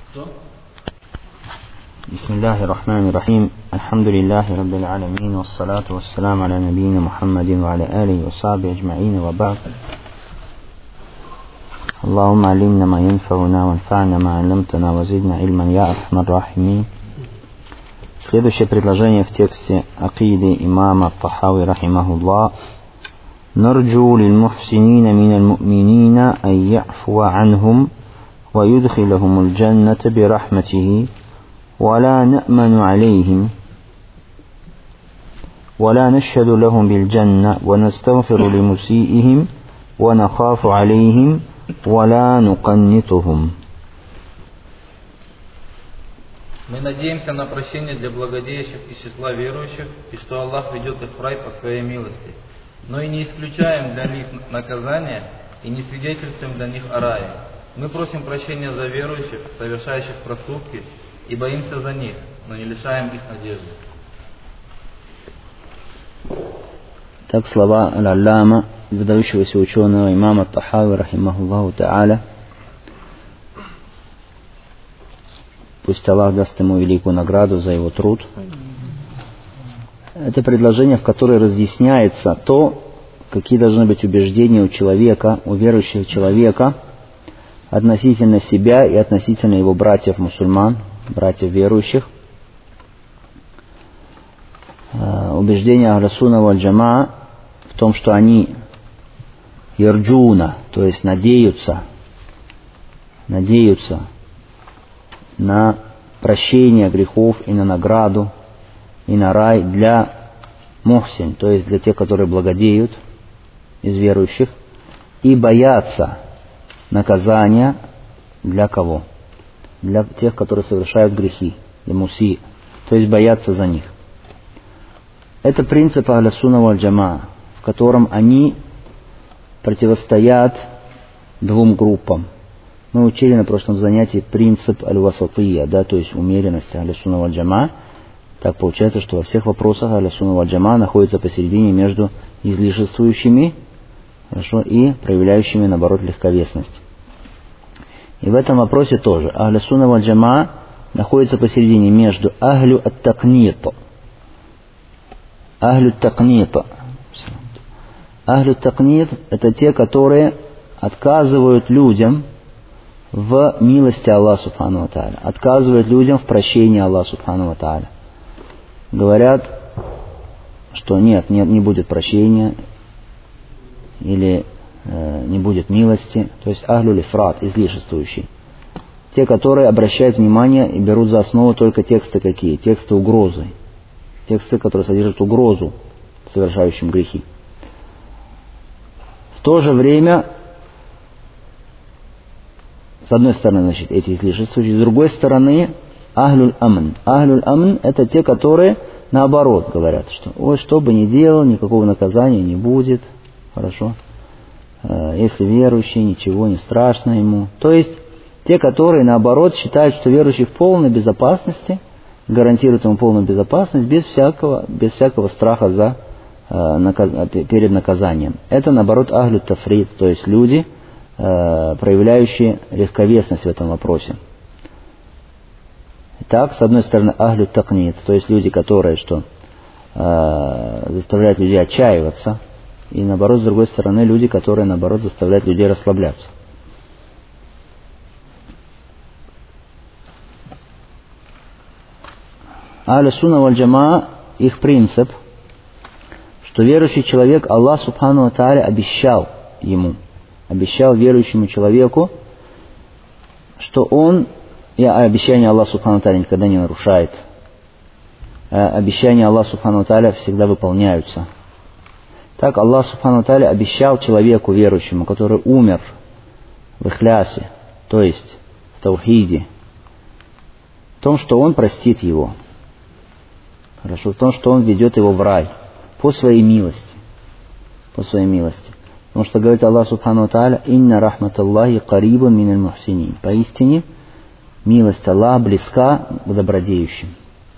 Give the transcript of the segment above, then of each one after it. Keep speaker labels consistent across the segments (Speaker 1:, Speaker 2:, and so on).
Speaker 1: بسم الله الرحمن الرحيم. الحمد لله رب العالمين، والصلاة والسلام على نبينا محمد وعلى آله وصحبه أجمعين، وبعد. اللهم علمنا ما ينفعنا وانفعنا ما علمتنا وزدنا علما يا أرحم الراحمين. Следующее предложение в тексте акиды имама Тахави рахимахуллах. نرجو للمحسنين من المؤمنين أن يعفو عنهم ويدخلهم الجنة برحمته ولا نأمن عليهم ولا نشهد لهم بالجنة ونستغفر لمسيئهم ونخاف عليهم ولا نقنطهم.
Speaker 2: Мы надеемся на прощение для благодеющих из числа верующих, и что Аллах ведет их в рай по своей милости. Но и не исключаем для них наказания и не свидетельствуем для них о рае. Мы просим прощения за верующих, совершающих проступки, и боимся за них, но не лишаем их надежды.
Speaker 1: Так слова аль-Аллама, выдающегося ученого имама Тахави рахимахуллаху та'аля. Пусть Аллах даст ему великую награду за его труд. Это предложение, в которое разъясняется то, какие должны быть убеждения у человека, у верующего человека относительно себя и относительно его братьев-мусульман, братьев верующих. Убеждение Ахлю-Сунна валь-Джамаа в том, что они ярджуна, то есть надеются на прощение грехов и на награду, и на рай для мухсин, то есть для тех, которые благодеют из верующих, и боятся наказания для кого? Для тех, которые совершают грехи, для муси, то есть боятся за них. Это принцип Ахлю-Сунна валь-Джамаа, в котором они противостоят двум группам. Мы учили на прошлом занятии принцип аль-васатия, да, то есть умеренность Ахлю-Сунна валь-Джамаа. Так получается, что во всех вопросах Ахлю-Сунна валь-Джамаа находится посередине между излишествующими, хорошо, и проявляющими, наоборот, легковесность. И в этом вопросе тоже Ахлю-Сунна валь-Джамаа находится посередине между Ахлю ат-Такнит. Ахлю ат-Такнит – это те, которые отказывают людям в милости Аллаха субхану ва тааля, отказывают людям в прощении Аллаха субхану ва тааля. Говорят, что нет, не будет прощения или не будет милости, то есть ахлюль ифрат, излишествующий. Те, которые обращают внимание и берут за основу только тексты какие? Тексты угрозы. Тексты, которые содержат угрозу совершающим грехи. В то же время, с одной стороны, значит, эти излишествующие, с другой стороны, ахлюль амн. Ахлюль амн – это те, которые наоборот говорят, что ой, что бы ни делал, никакого наказания не будет, хорошо. Если верующий, ничего не страшно ему. То есть, те, которые наоборот считают, что верующий в полной безопасности, гарантируют ему полную безопасность без всякого страха перед наказанием. Это наоборот ахлю тафрид, то есть люди, проявляющие легковесность в этом вопросе. Итак, с одной стороны, ахлю такнит, то есть люди, которые заставляют людей отчаиваться, и наоборот, с другой стороны, люди, которые наоборот заставляют людей расслабляться. Ахлю-Сунна валь-Джамаа, их принцип, что верующий человек, Аллах субхану ва тааля обещал верующему человеку, что он, и обещания Аллаха субхану ва тааля никогда не нарушает. Обещания Аллаха субхану ва тааля всегда выполняются. Так Аллах субхану ва тааля обещал человеку верующему, который умер в ихлясе, то есть в таухиде, в том, что он простит его. Хорошо, в том, что он ведет его в рай по своей милости. Потому что говорит Аллах субхану ва тааля: «Инна рахматаллахи карибун миналь мухсинин». Поистине, милость Аллаха близка к добродеющим.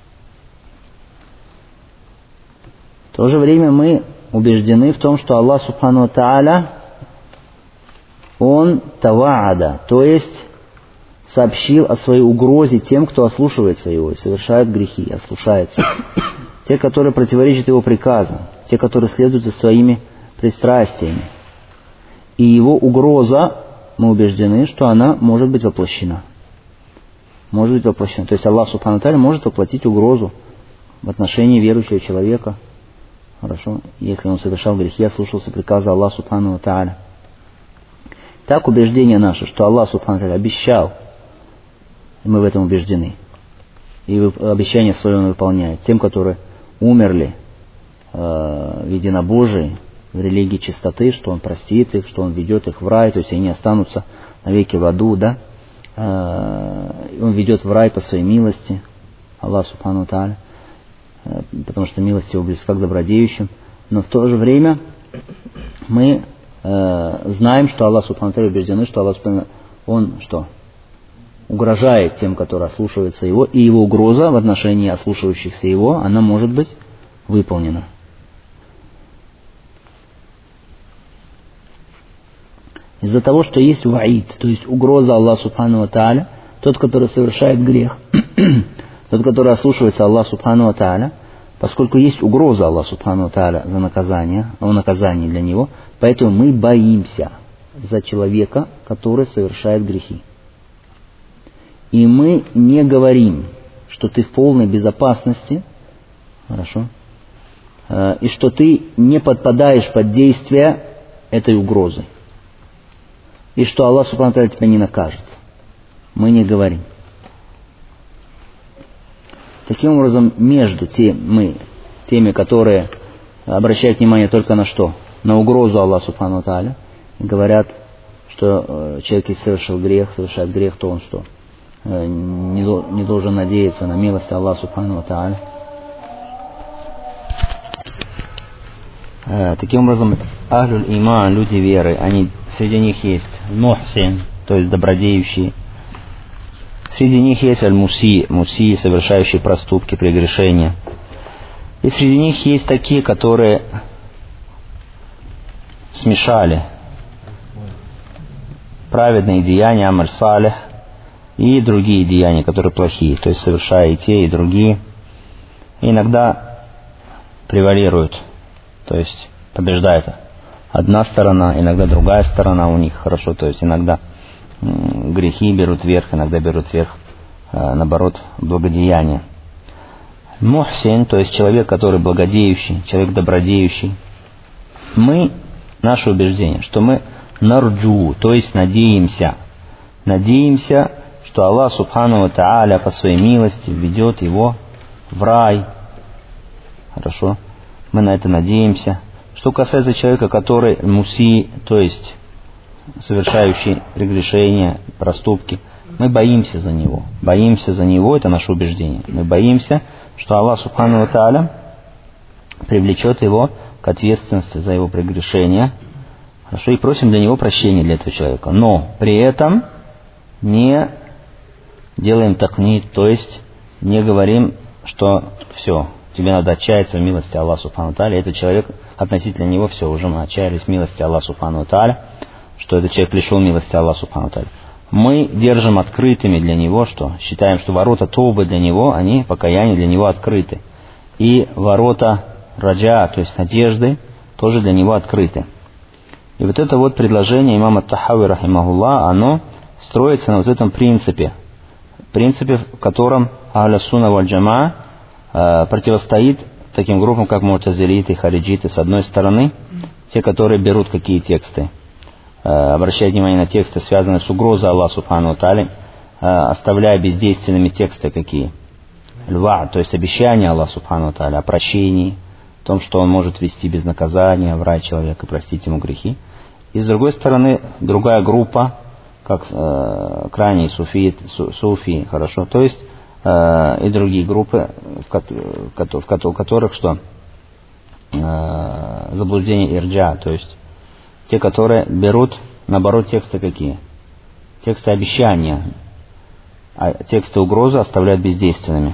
Speaker 1: В то же время мы убеждены в том, что Аллах субхану ва тааля, Он таваада, то есть сообщил о своей угрозе тем, кто ослушивается его и совершает грехи, ослушается. Те, которые противоречат его приказам, те, которые следуют за своими пристрастиями. И его угроза, мы убеждены, что она может быть воплощена. Может быть воплощена. То есть Аллах Субхану ва Тааля может воплотить угрозу в отношении верующего человека. Хорошо, если он совершал грехи, ослушался приказа Аллаха Субхану ва Тааля. Так убеждение наше, что Аллах Субхану ва Тааля обещал, и мы в этом убеждены, и обещание свое он выполняет тем, которые умерли в единобожии, в религии чистоты, что он простит их, что он ведет их в рай, то есть они останутся навеки в аду, да? Он ведет в рай по своей милости, Аллах Субхану ва Тааля, потому что милость его близка к добродеющим. Но в то же время мы знаем, что Аллах Субхану ва Тааля убеждены, что Аллах Субхану ва Тааля, он что? Угрожает тем, которые ослушиваются его, и его угроза в отношении ослушивающихся его, она может быть выполнена. Из-за того, что есть ваид, то есть угроза Аллаха Субхану ва Тааля, тот, который совершает грех, тот, который ослушивается Аллаха Субхану ва Тааля, поскольку есть угроза Аллаха Субхану ва Тааля за наказание, о наказании для него, поэтому мы боимся за человека, который совершает грехи. И мы не говорим, что ты в полной безопасности, хорошо, и что ты не подпадаешь под действие этой угрозы, и что Аллах Субхану ва Тааля тебя не накажет. Мы не говорим. Таким образом, между теми, которые обращают внимание только на что? На угрозу Аллаха Субхану ва Тааля, и говорят, что человек, если совершает грех, то он что? Не должен надеяться на милость Аллаха Субхану ва Тааля. Таким образом, ахлюль иман, люди веры, среди них есть мухсин, то есть добродеющие. Среди них есть аль-муси, совершающие проступки, прегрешения. И среди них есть такие, которые смешали праведные деяния, амаль салих, и другие деяния, которые плохие, то есть совершая и те, и другие. И иногда превалируют, то есть побеждает одна сторона, иногда другая сторона у них, хорошо, то есть иногда грехи берут верх, иногда берут верх, наоборот, благодеяния. Мухсин, то есть человек, который благодеющий, человек добродеющий. Наше убеждение, что мы нарджу, то есть надеемся, что Аллах Субхану ва Тааля по своей милости ведет его в рай. Хорошо, мы на это надеемся. Что касается человека, который муси, то есть совершающий прегрешения, проступки, мы боимся за него. Это наше убеждение. Мы боимся, что Аллах Субхану ва Тааля привлечет его к ответственности за его прегрешения. Хорошо, и просим для него прощения для этого человека. Но при этом не делаем такнит, то есть не говорим, что все, тебе надо отчаяться в милости Аллаха Субхану ва Тааля. Этот человек, относительно него все, уже мы отчаялись в милости Аллаха Субхану ва Тааля, что этот человек лишен милости Аллаха Субхану ва Тааля. Мы держим открытыми для него, что считаем, что ворота Таубы для него, они, покаяния для него открыты. И ворота раджа, то есть надежды, тоже для него открыты. И вот это вот предложение имама Тахави, рахимахуллах, оно строится на вот этом принципе, в котором ахля сунна валь джамаа противостоит таким группам, как му'тазилиты и хариджиты, с одной стороны, те, которые берут какие тексты, обращают внимание на тексты, связанные с угрозой Аллаха Субхану ва Тааля, оставляя бездейственными тексты какие? Льва, то есть обещания Аллаха Субхану ва Тааля о прощении, о том, что Он может вести без наказания в рай человека и простить ему грехи. И с другой стороны, другая группа, как крайние суфии, хорошо, то есть и другие группы, в которых что? Заблуждение ирджа, то есть те, которые берут, наоборот, тексты какие? Тексты обещания, а тексты угрозы оставляют бездейственными.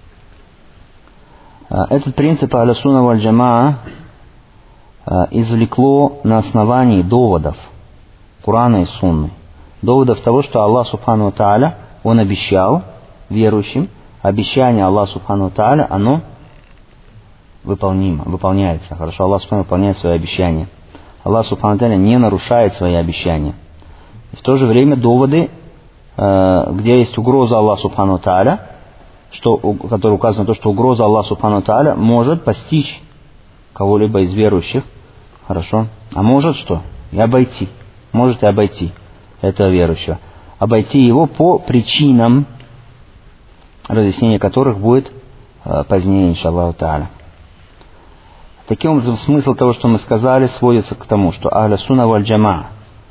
Speaker 1: Этот принцип ахля сунна валь джамаа извлекло на основании доводов Курана и Сунны. доводов того, что Аллах Субхану ва Тааля, Он обещал верующим, обещание Аллаха Субхану ва Тааля, оно выполняется. Хорошо, Аллах Субхану выполняет свои обещания. Аллах Субхану ва Тааля не нарушает свои обещания. И в то же время доводы, где есть угроза Аллаха Субхану ва Тааля, который указано на то, что угроза Аллаха Субхану ва Тааля может постичь кого-либо из верующих. Хорошо. А может что? И обойти. Может и обойти этого верующего. Обойти его по причинам, разъяснение которых будет позднее, иншаллаху тааля. Таким образом, смысл того, что мы сказали, сводится к тому, что ахля сунна валь джамаа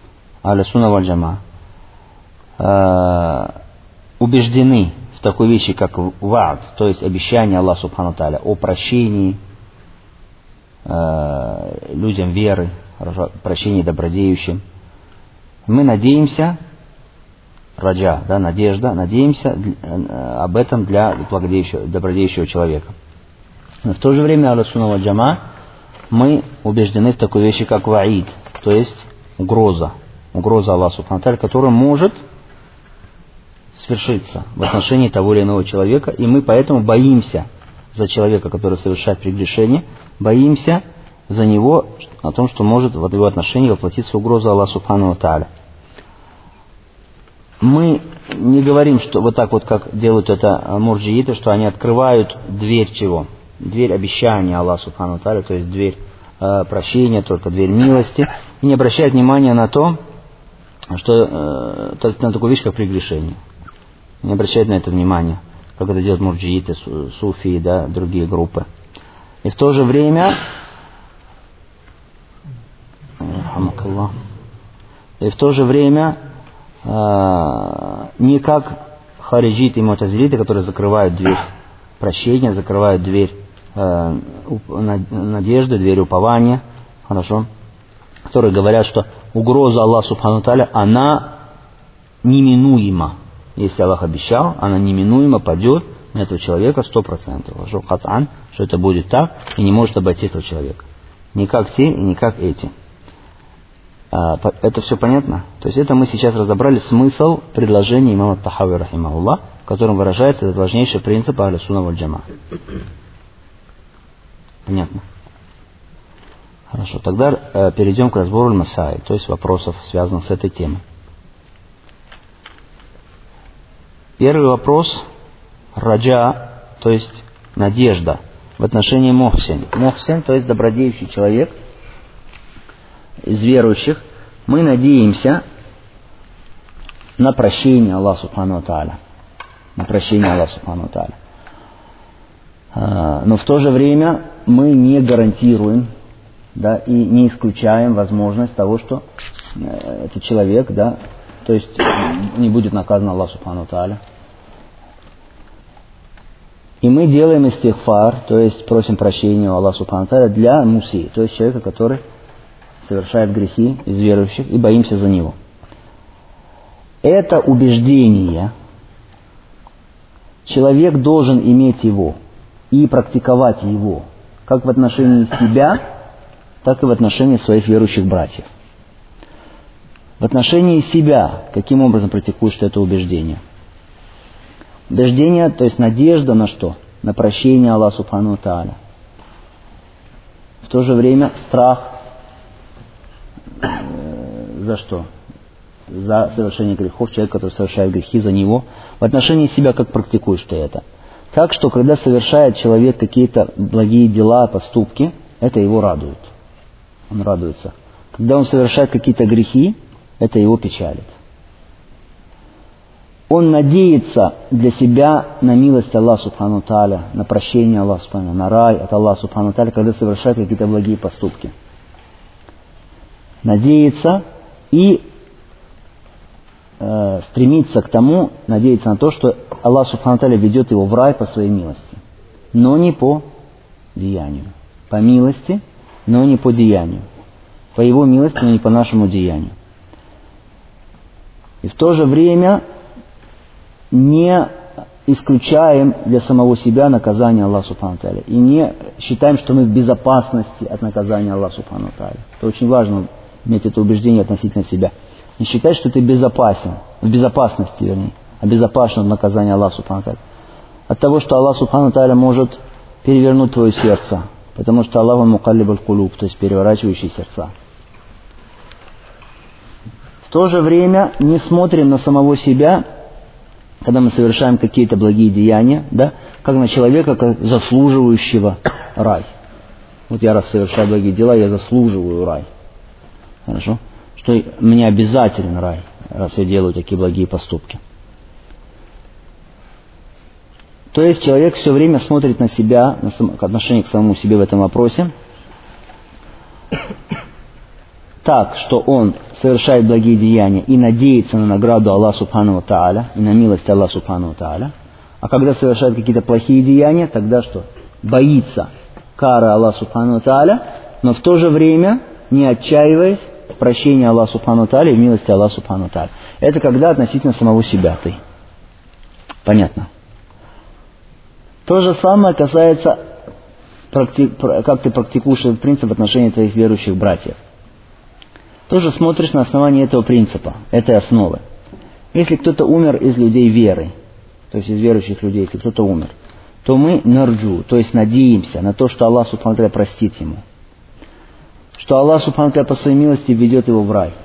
Speaker 1: убеждены в такой вещи, как ва'д, то есть обещание Аллаха Субхану тааля о прощении людям веры, прощении добродеющим. Мы надеемся, раджа, да, надежда, надеемся об этом для добродеющего человека. Но в то же время ахлю сунна валь джамаа мы убеждены в такой вещи, как ваид, то есть угроза Аллаха Субхану тааля, которая может свершиться в отношении того или иного человека, и мы поэтому боимся за человека, который совершает прегрешение, боимся за него о том, что может в его отношении воплотиться угроза Аллаха Субхану ва Тааля. Мы не говорим, что вот так вот, как делают это мурджииты, что они открывают дверь чего? Дверь обещания Аллаха Субхану ва Тааля, то есть дверь прощения, только дверь милости, и не обращают внимания на то, что на такую вещь, как прегрешение. Не обращают на это внимания, как это делают мурджииты, суфии, да, другие группы. И в то же время не как хариджиты и мутазилиты, которые закрывают дверь прощения, закрывают дверь надежды, дверь упования, хорошо, которые говорят, что угроза Аллаха Субхану ва Тааля, она неминуема. Если Аллах обещал, она неминуемо падет на этого человека 100%. Что это будет так и не может обойти этого человека. Не как те и не как эти. Это все понятно? То есть это мы сейчас разобрали смысл предложения имама Тахави рахимахуллах, в котором выражается этот важнейший принцип ахля сунна валь джамаа. Понятно? Хорошо, тогда перейдем к разбору аль-масаиль, то есть вопросов, связанных с этой темой. Первый вопрос – раджа, то есть надежда в отношении мухсин. Мухсин, то есть добродеющий человек из верующих. Мы надеемся на прощение Аллаха Субхану ва Тааля. На прощение Аллаха Субхану ва Тааля. Но в то же время мы не гарантируем, да, и не исключаем возможность того, что этот человек, да, то есть не будет наказан Аллах Субхану ва Тааля. И мы делаем истигфар, то есть просим прощения у Аллаха Субхану ва Тааля для муси, то есть человека, который совершает грехи из верующих, и боимся за него. Это убеждение, человек должен иметь его и практиковать его, как в отношении себя, так и в отношении своих верующих братьев. В отношении себя, каким образом практикуешь это убеждение? Убеждение, то есть надежда на что? На прощение Аллаха Субхану ва Тааля. В то же время страх за что? За совершение грехов, человек, который совершает грехи, за него. В отношении себя как практикуешь ты это? Так что, когда совершает человек какие-то благие дела, поступки, это его радует. Он радуется. Когда он совершает какие-то грехи, это его печалит. Он надеется для себя на милость Аллаха Субхану ва Тааля, на прощение Аллаха Субхану, на рай от Аллаха Субхану ва Тааля, когда совершает какие-то благие поступки. Надеется и стремится к тому, надеется на то, что Аллах Субхану ва Тааля ведет его в рай по своей милости, но не по деянию. По милости, но не по деянию. По его милости, но не по нашему деянию. И в то же время не исключаем для самого себя наказание Аллаха Субхану ва Тааля. И не считаем, что мы в безопасности от наказания Аллаха Субхану ва Тааля. Это очень важно иметь это убеждение относительно себя. Не считать, что ты безопасен, в безопасности, вернее, обезопасен от наказания Аллаха Субхану Тааля. От того, что Аллах Субхану Тааля может перевернуть твое сердце, потому что Аллах он мукаллиб аль-кулуб, то есть переворачивающий сердца. В то же время не смотрим на самого себя, когда мы совершаем какие-то благие деяния, да, как на человека, как заслуживающего рай. Вот я раз совершаю благие дела, я заслуживаю рай. Хорошо? Что мне обязателен рай, раз я делаю такие благие поступки. То есть человек все время смотрит на себя, на отношение к самому себе в этом вопросе, так, что он совершает благие деяния и надеется на награду Аллаха Субхану Тааля, и на милость Аллаха Субхану Тааля. А когда совершает какие-то плохие деяния, тогда что? Боится кары Аллаха Субхану Тааля, но в то же время не отчаиваясь в прощении Аллаха Субхану Тааля и в милости Аллаха Субхану Тааля. Это когда относительно самого себя ты. Понятно? То же самое касается, как ты практикуешь этот принцип в отношении твоих верующих братьев. Тоже смотришь на основании этого принципа, этой основы. Если кто-то умер из людей веры, то есть из верующих людей, если кто-то умер, то мы нарджу, то есть надеемся на то, что Аллах Субхану Тааля простит ему. Что Аллах Субхану Тааля по своей милости ведет его в рай.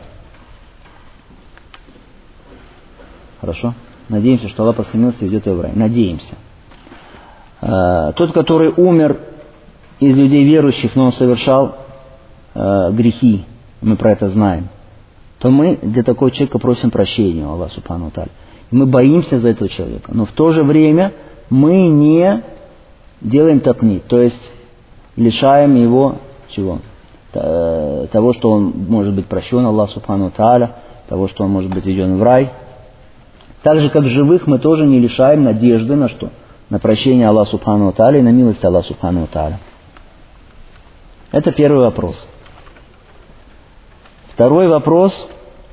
Speaker 1: Хорошо? Надеемся, что Аллах по своей милости ведет его в рай. Надеемся. Тот, который умер из людей верующих, но он совершал грехи, мы про это знаем, то мы для такого человека просим прощения у Аллаха Субхану Тааля. Мы боимся за этого человека, но в то же время мы не делаем тапнит, то есть лишаем его чего? Того, что он может быть прощен Аллаху Субхану Тааля, того, что он может быть введен в рай. Так же, как живых, мы тоже не лишаем надежды на что? На прощение Аллаха Субхану Тааля и на милость Аллаха Субхану Тааля. Это первый вопрос. Второй вопрос.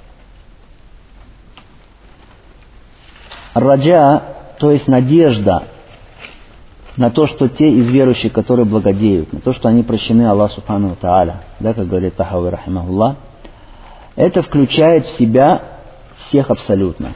Speaker 1: Раджа, то есть надежда на то, что те из верующих, которые благодеют, на то, что они прощены Аллаху Субхану Тааля, да, как говорит Тахави рахимахуллах, это включает в себя всех абсолютно.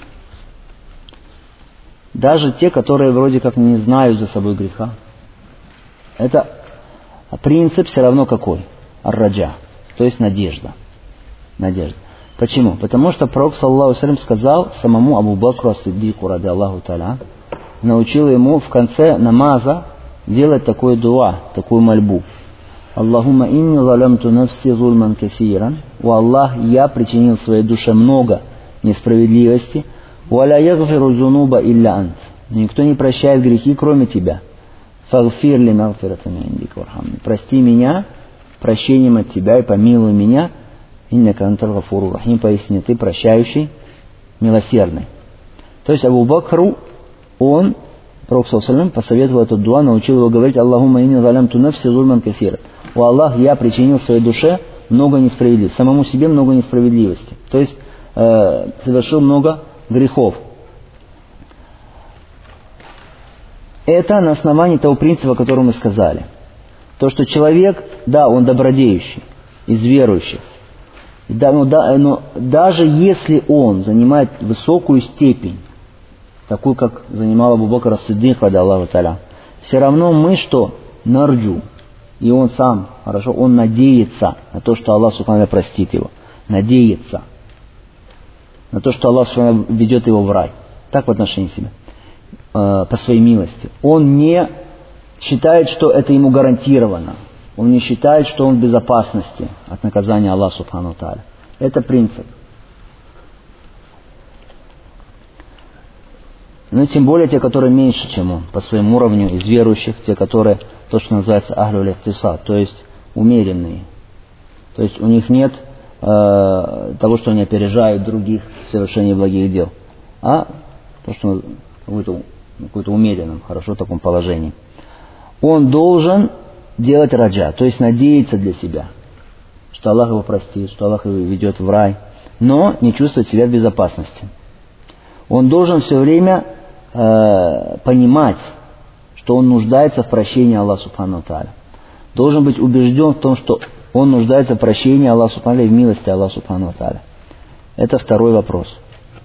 Speaker 1: Даже те, которые вроде как не знают за собой греха. Это принцип все равно какой? Ар-раджа, то есть надежда. Надежда. Почему? Потому что Пророк саллаллаху алейхи ва саллям сказал самому Абу Бакру ас-Сиддику ради Аллаху та'аля, научил ему в конце намаза делать такое дуа, такую мольбу. Аллахумма инни залямту нафси зульман кафиран. О Аллах, я причинил своей душе много несправедливости. Валя ягфиру зунуба илля ант. Никто не прощает грехи, кроме тебя. Фагфир ли магфирата мин индика вархамни. Прости меня прощением от тебя и помилуй меня. Иннака антал гафуру рахим. Поистине ты прощающий, милосердный. То есть Абу Бакру, он, Пророк саллаллаху алейхи ва саллям, посоветовал этот дуа, научил его говорить: Аллахумма инни залямту нафси зульман кафира. О Аллах, я причинил своей душе много несправедливости, самому себе много несправедливости. То есть совершил много грехов. Это на основании того принципа, о котором мы сказали. То, что человек, да, он добродеющий, из верующих. Да, но даже если он занимает высокую степень, такую, как занимал Абу Бакр ас-Сиддик, ради Аллаху та'аля, все равно мы что? Нарджу. И он сам, хорошо, он надеется на то, что Аллах Субхану простит его. Надеется на то, что Аллах Субхану ведет его в рай. Так в отношении себя. По своей милости. Он не считает, что это ему гарантировано. Он не считает, что он в безопасности от наказания Аллаха Субхану Тааля. Это принцип. Но тем более те, которые меньше, чем он, по своему уровню, из верующих, те, которые, то, что называется ахлюль ихтисад, то есть умеренные. То есть у них нет того, что они опережают других в совершении благих дел, а то, что в каком-то умеренном, хорошо таком положении. Он должен делать раджа, то есть надеяться для себя, что Аллах его простит, что Аллах его ведет в рай, но не чувствовать себя в безопасности. Он должен все время понимать, что он нуждается в прощении Аллаха Субхану Тааля. Должен быть убежден в том, что он нуждается в прощении Аллаха Субхану Тааля и в милости Аллаха Субхану Тааля. Это второй вопрос.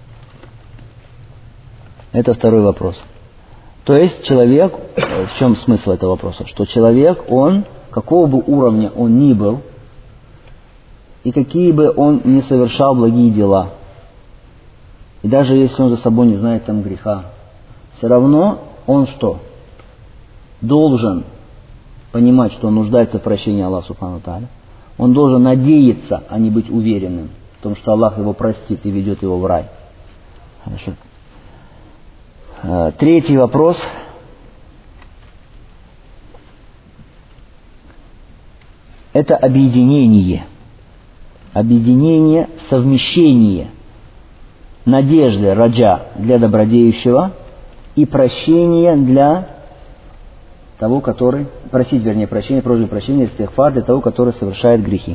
Speaker 1: Это второй вопрос. То есть человек, в чем смысл этого вопроса? Что человек, он, какого бы уровня он ни был, и какие бы он ни совершал благие дела, и даже если он за собой не знает там греха, все равно он что? Должен понимать, что он нуждается в прощении Аллаха Субхану ва Тааля. Он должен надеяться, а не быть уверенным в том, что Аллах его простит и ведет его в рай. Хорошо. Третий вопрос. Это объединение. Объединение, совмещение надежды, раджа для добродеющего и прощение для того, который... Просить, вернее, прощение, прощение, истигфар для того, который совершает грехи.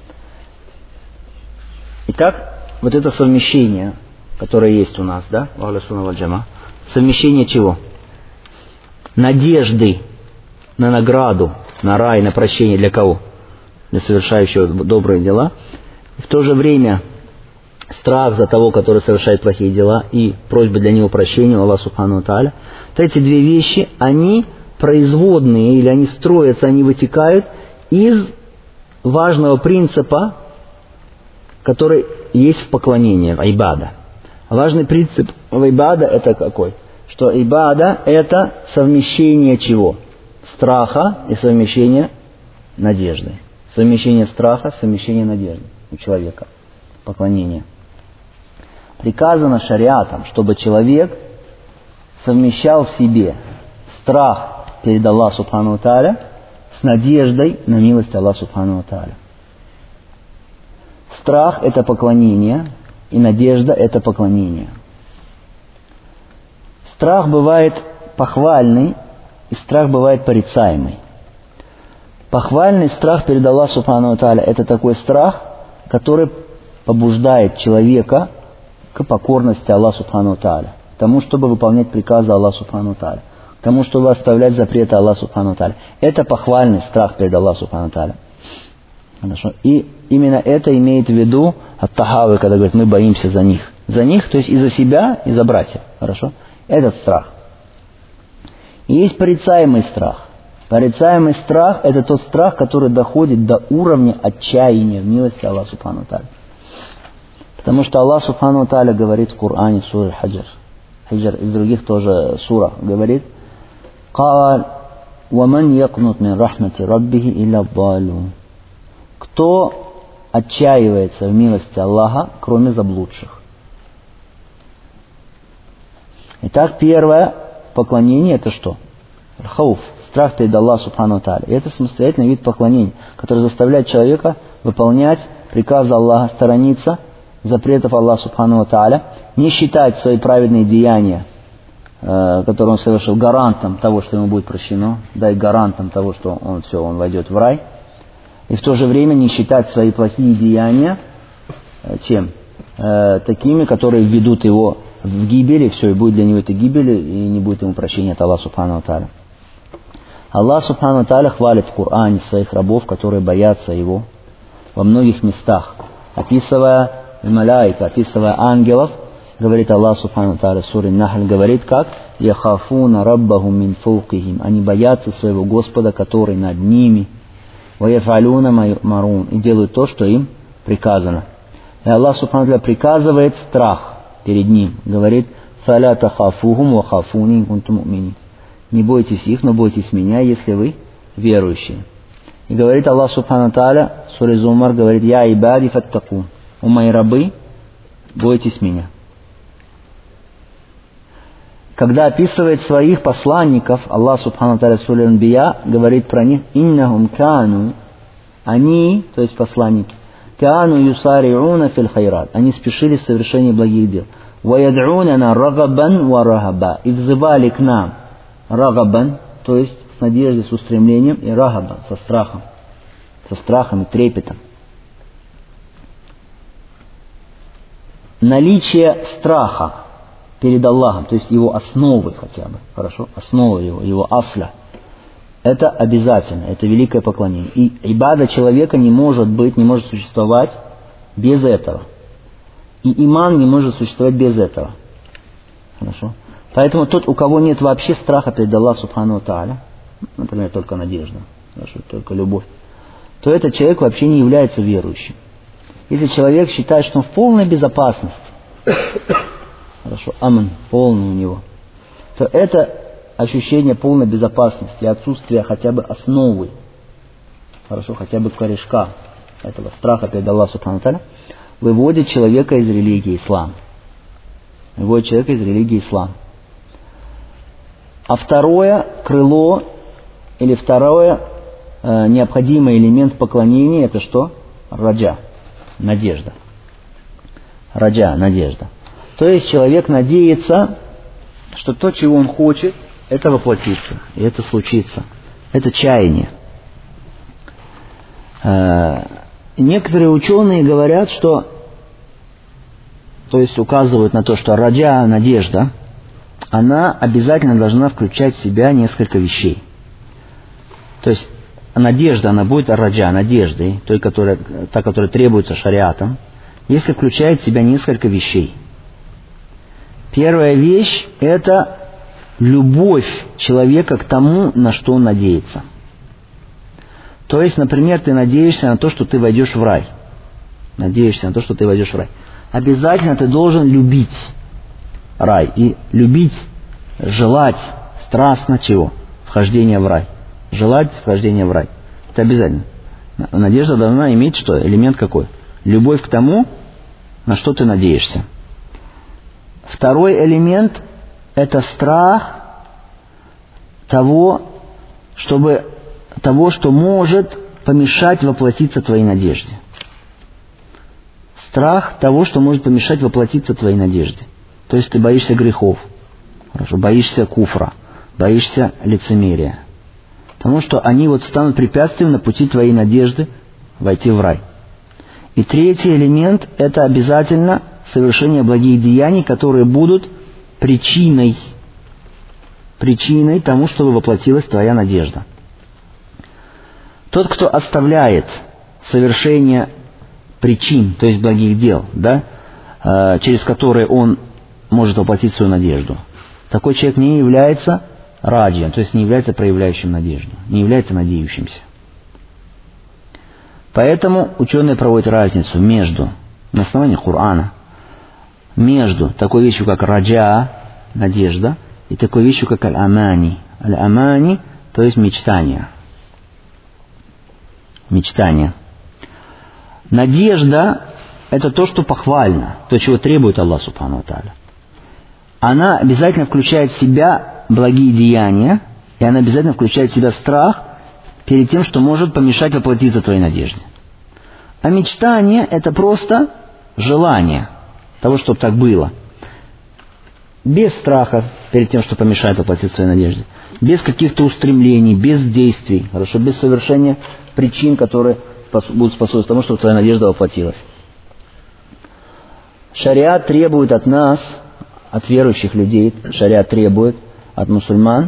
Speaker 1: Итак, вот это совмещение, которое есть у нас, да, в Ахлю-Сунна валь Джамаа, совмещение чего? Надежды на награду, на рай, на прощение для кого? Для совершающего добрые дела. В то же время страх за того, который совершает плохие дела, и просьба для него прощения у Аллаха Субхану ва Тааля. Вот эти две вещи, они производные, или они строятся, они вытекают из важного принципа, который есть в поклонении, в айбада. Важный принцип в айбада это какой? Что айбада это совмещение чего? Страха и совмещение надежды. Совмещение страха, совмещение надежды у человека. Поклонение. Приказано шариатом, чтобы человек совмещал в себе страх перед Аллахом Субхану ва Тааля с надеждой на милость Аллаха Субхану ва Тааля. Страх – это поклонение, и надежда – это поклонение. Страх бывает похвальный, и страх бывает порицаемый. Похвальный страх перед Аллахом Субхану ва Тааля – это такой страх, который побуждает человека к покорности Аллаху Субхану ва Тааля, к тому, чтобы выполнять приказы Аллаха Субхану ва Тааля, к тому, чтобы оставлять запреты Аллаха Субхану ва Тааля. Это похвальный страх перед Аллахом Субхану ва Тааля. Хорошо. И именно это имеет в виду ат-тахавы, когда говорит, мы боимся за них. За них, то есть и за себя, и за братьев. Хорошо? Этот страх. И есть порицаемый страх. Порицаемый страх – это тот страх, который доходит до уровня отчаяния в милости Аллаха Субхану ва Тааля. Потому что Аллах Субхану ва Тааля говорит в Коране, в суре Хаджр, и в других тоже сурах, говорит, «Кал, ваман якнут мин рахмати раббихи илля далун». Кто отчаивается в милости Аллаха, кроме заблудших? Итак, первое поклонение – это что? Хауф, страх перед Аллахом Субхану ва Тааля. И это самостоятельный вид поклонения, который заставляет человека выполнять приказы Аллаха, сторониться запретов Аллаха Субхану ва Тааля, не считать свои праведные деяния, которые он совершил, гарантом того, что ему будет прощено, да и гарантом того, что он войдет в рай. И в то же время не считать свои плохие деяния чем? Такими, которые ведут его в гибель, и все, и будет для него это гибель, и не будет ему прощения от Аллаха Субхану ва Тааля. Аллах Субхану ва Тааля хвалит в Коране своих рабов, которые боятся Его во многих местах. Описывая маляйка, описывая ангелов, говорит Аллах Субхану ва Тааля в суре Нахль, говорит как? «Яхафуна раббахум мин фауқихим». Они боятся своего Господа, который над ними. «Ваяфалюна марун». И делают то, что им приказано. И Аллах Субхану ва Тааля приказывает страх перед ним. Говорит «Фаля тахафухум ва хафуни ин кунтум му'минин». Не бойтесь их, но бойтесь меня, если вы верующие. И говорит Аллах Субхану ва Тааля в суре Зумар, говорит «Я ибади фаттакун». О мои рабы, бойтесь меня. Когда описывает своих посланников, Аллах Субхану ва Тааля в суре Анбия говорит про них «Иннахум кану». Они, то есть посланники, «Кану юсариуна фил хайрат». Они спешили в совершении благих дел. «Ваяд'унана рагабан ва рахаба». И взывали к нам рагабан, то есть с надеждой, с устремлением, и рахабан, со страхом и трепетом. Наличие страха перед Аллахом, то есть его основы хотя бы, хорошо, основы его асля, это обязательно, это великое поклонение. И ибада человека не может существовать без этого. И иман не может существовать без этого. Хорошо? Поэтому тот, у кого нет вообще страха перед Аллахом Субхану ва Тааля, например, только надежда, хорошо, только любовь, то этот человек вообще не является верующим. Если человек считает, что он в полной безопасности, хорошо, аман, полный у него, то это ощущение полной безопасности, отсутствие хотя бы основы, хорошо, хотя бы корешка этого страха перед Аллахом Субхану ва Тааля, выводит человека из религии ислам. Выводит человека из религии ислам. А второе крыло, или второе необходимый элемент поклонения, это что? Раджа, надежда. Раджа, надежда. То есть человек надеется, что то, чего он хочет, это воплотится, и это случится. Это чаяние. Некоторые ученые говорят, что, то есть указывают на то, что раджа, надежда, она обязательно должна включать в себя несколько вещей. То есть надежда, она будет раджа, надеждой, та, которая требуется шариатом, если включает в себя несколько вещей. Первая вещь – это любовь человека к тому, на что он надеется. То есть, например, ты надеешься на то, что ты войдешь в рай. Надеешься на то, что ты войдешь в рай. Обязательно ты должен любить рай. И любить, желать страстно чего? Вхождение в рай. Желать вхождение в рай. Это обязательно. Надежда должна иметь что? Элемент какой? Любовь к тому, на что ты надеешься. Второй элемент – это страх того, что может помешать воплотиться твоей надежде. Страх того, что может помешать воплотиться твоей надежде. То есть ты боишься грехов, хорошо, боишься куфра, боишься лицемерия. Потому что они станут препятствием на пути твоей надежды войти в рай. И третий элемент – это обязательно совершение благих деяний, которые будут причиной тому, чтобы воплотилась твоя надежда. Тот, кто оставляет совершение причин, то есть благих дел, да, через которые он может воплотить свою надежду, такой человек не является раджием, то есть не является проявляющим надежду, не является надеющимся. Поэтому ученые проводят разницу на основании Корана, между такой вещью, как раджа, надежда, и такой вещью, как аль-амани. Аль-амани, то есть мечтание. Мечтание. Надежда – это то, что похвально, то, чего требует Аллах Субхану ва Тааля. Она обязательно включает в себя благие деяния, и она обязательно включает в себя страх перед тем, что может помешать воплотиться твоей надежде. А мечтание – это просто желание того, чтобы так было. Без страха перед тем, что помешает воплотиться своей надежде. Без каких-то устремлений, без действий, хорошо, без совершения причин, которые будут способствовать тому, чтобы твоя надежда воплотилась. Шариат требует от нас, от верующих людей, шариат требует от мусульман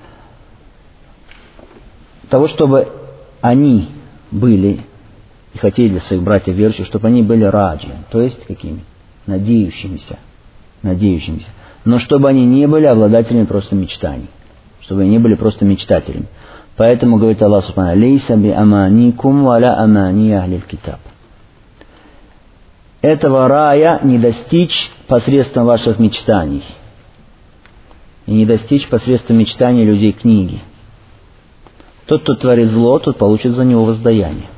Speaker 1: того, чтобы они были и хотели для своих братьев верующих, чтобы они были раджи, то есть какими? Надеющимися. Но чтобы они не были обладателями просто мечтаний. Чтобы они не были просто мечтателями. Поэтому говорит Аллах Субхану: «Лейса би аманикум валя амани ахлил китаб». Этого рая не достичь посредством ваших мечтаний. И не достичь посредством мечтаний людей книги. Тот, кто творит зло, тот получит за него воздаяние.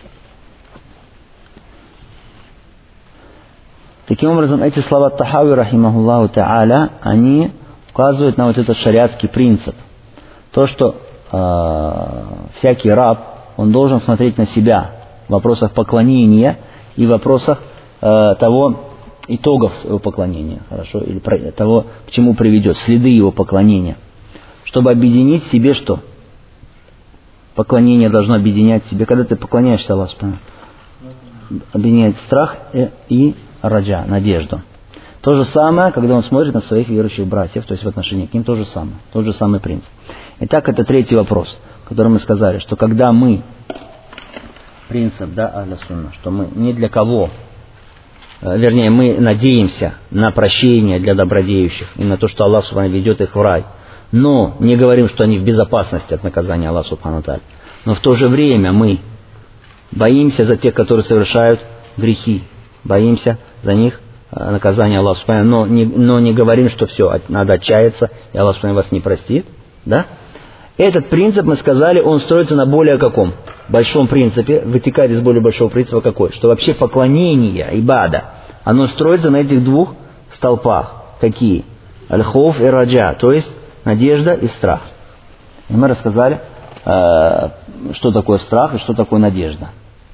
Speaker 1: Таким образом, эти слова Тахави, рахимахуллаху та'аля, они указывают на этот шариатский принцип. То, что всякий раб, он должен смотреть на себя в вопросах поклонения и в вопросах итогов своего поклонения, хорошо, или того, к чему приведет, следы его поклонения. Чтобы объединить в себе что? Поклонение должно объединять в себе. Когда ты поклоняешься Аллаху, объединяет страх и раджа, надежду. То же самое, когда он смотрит на своих верующих братьев, то есть в отношении к ним то же самое. Тот же самый принцип. Итак, это третий вопрос, который мы сказали, что когда мы, принцип, да, ахля сунна, что мы ни для кого вернее, мы надеемся на прощение для добродеющих и на то, что Аллах Субхану ведет их в рай. Но не говорим, что они в безопасности от наказания Аллаха Субхану Тааля. Но в то же время мы боимся за тех, которые совершают грехи. Боимся за них наказания Аллаха Субхану. Но не говорим, что все, надо отчаяться, и Аллах Субхану вас не простит. Да? Этот принцип, мы сказали, он строится на более каком? Большом принципе, вытекает из более большого принципа какой? Что вообще поклонение, ибада, оно строится на этих двух столпах. Какие? Аль-Хоуф и Раджа, то есть надежда и страх. И мы рассказали, что такое страх и что такое надежда.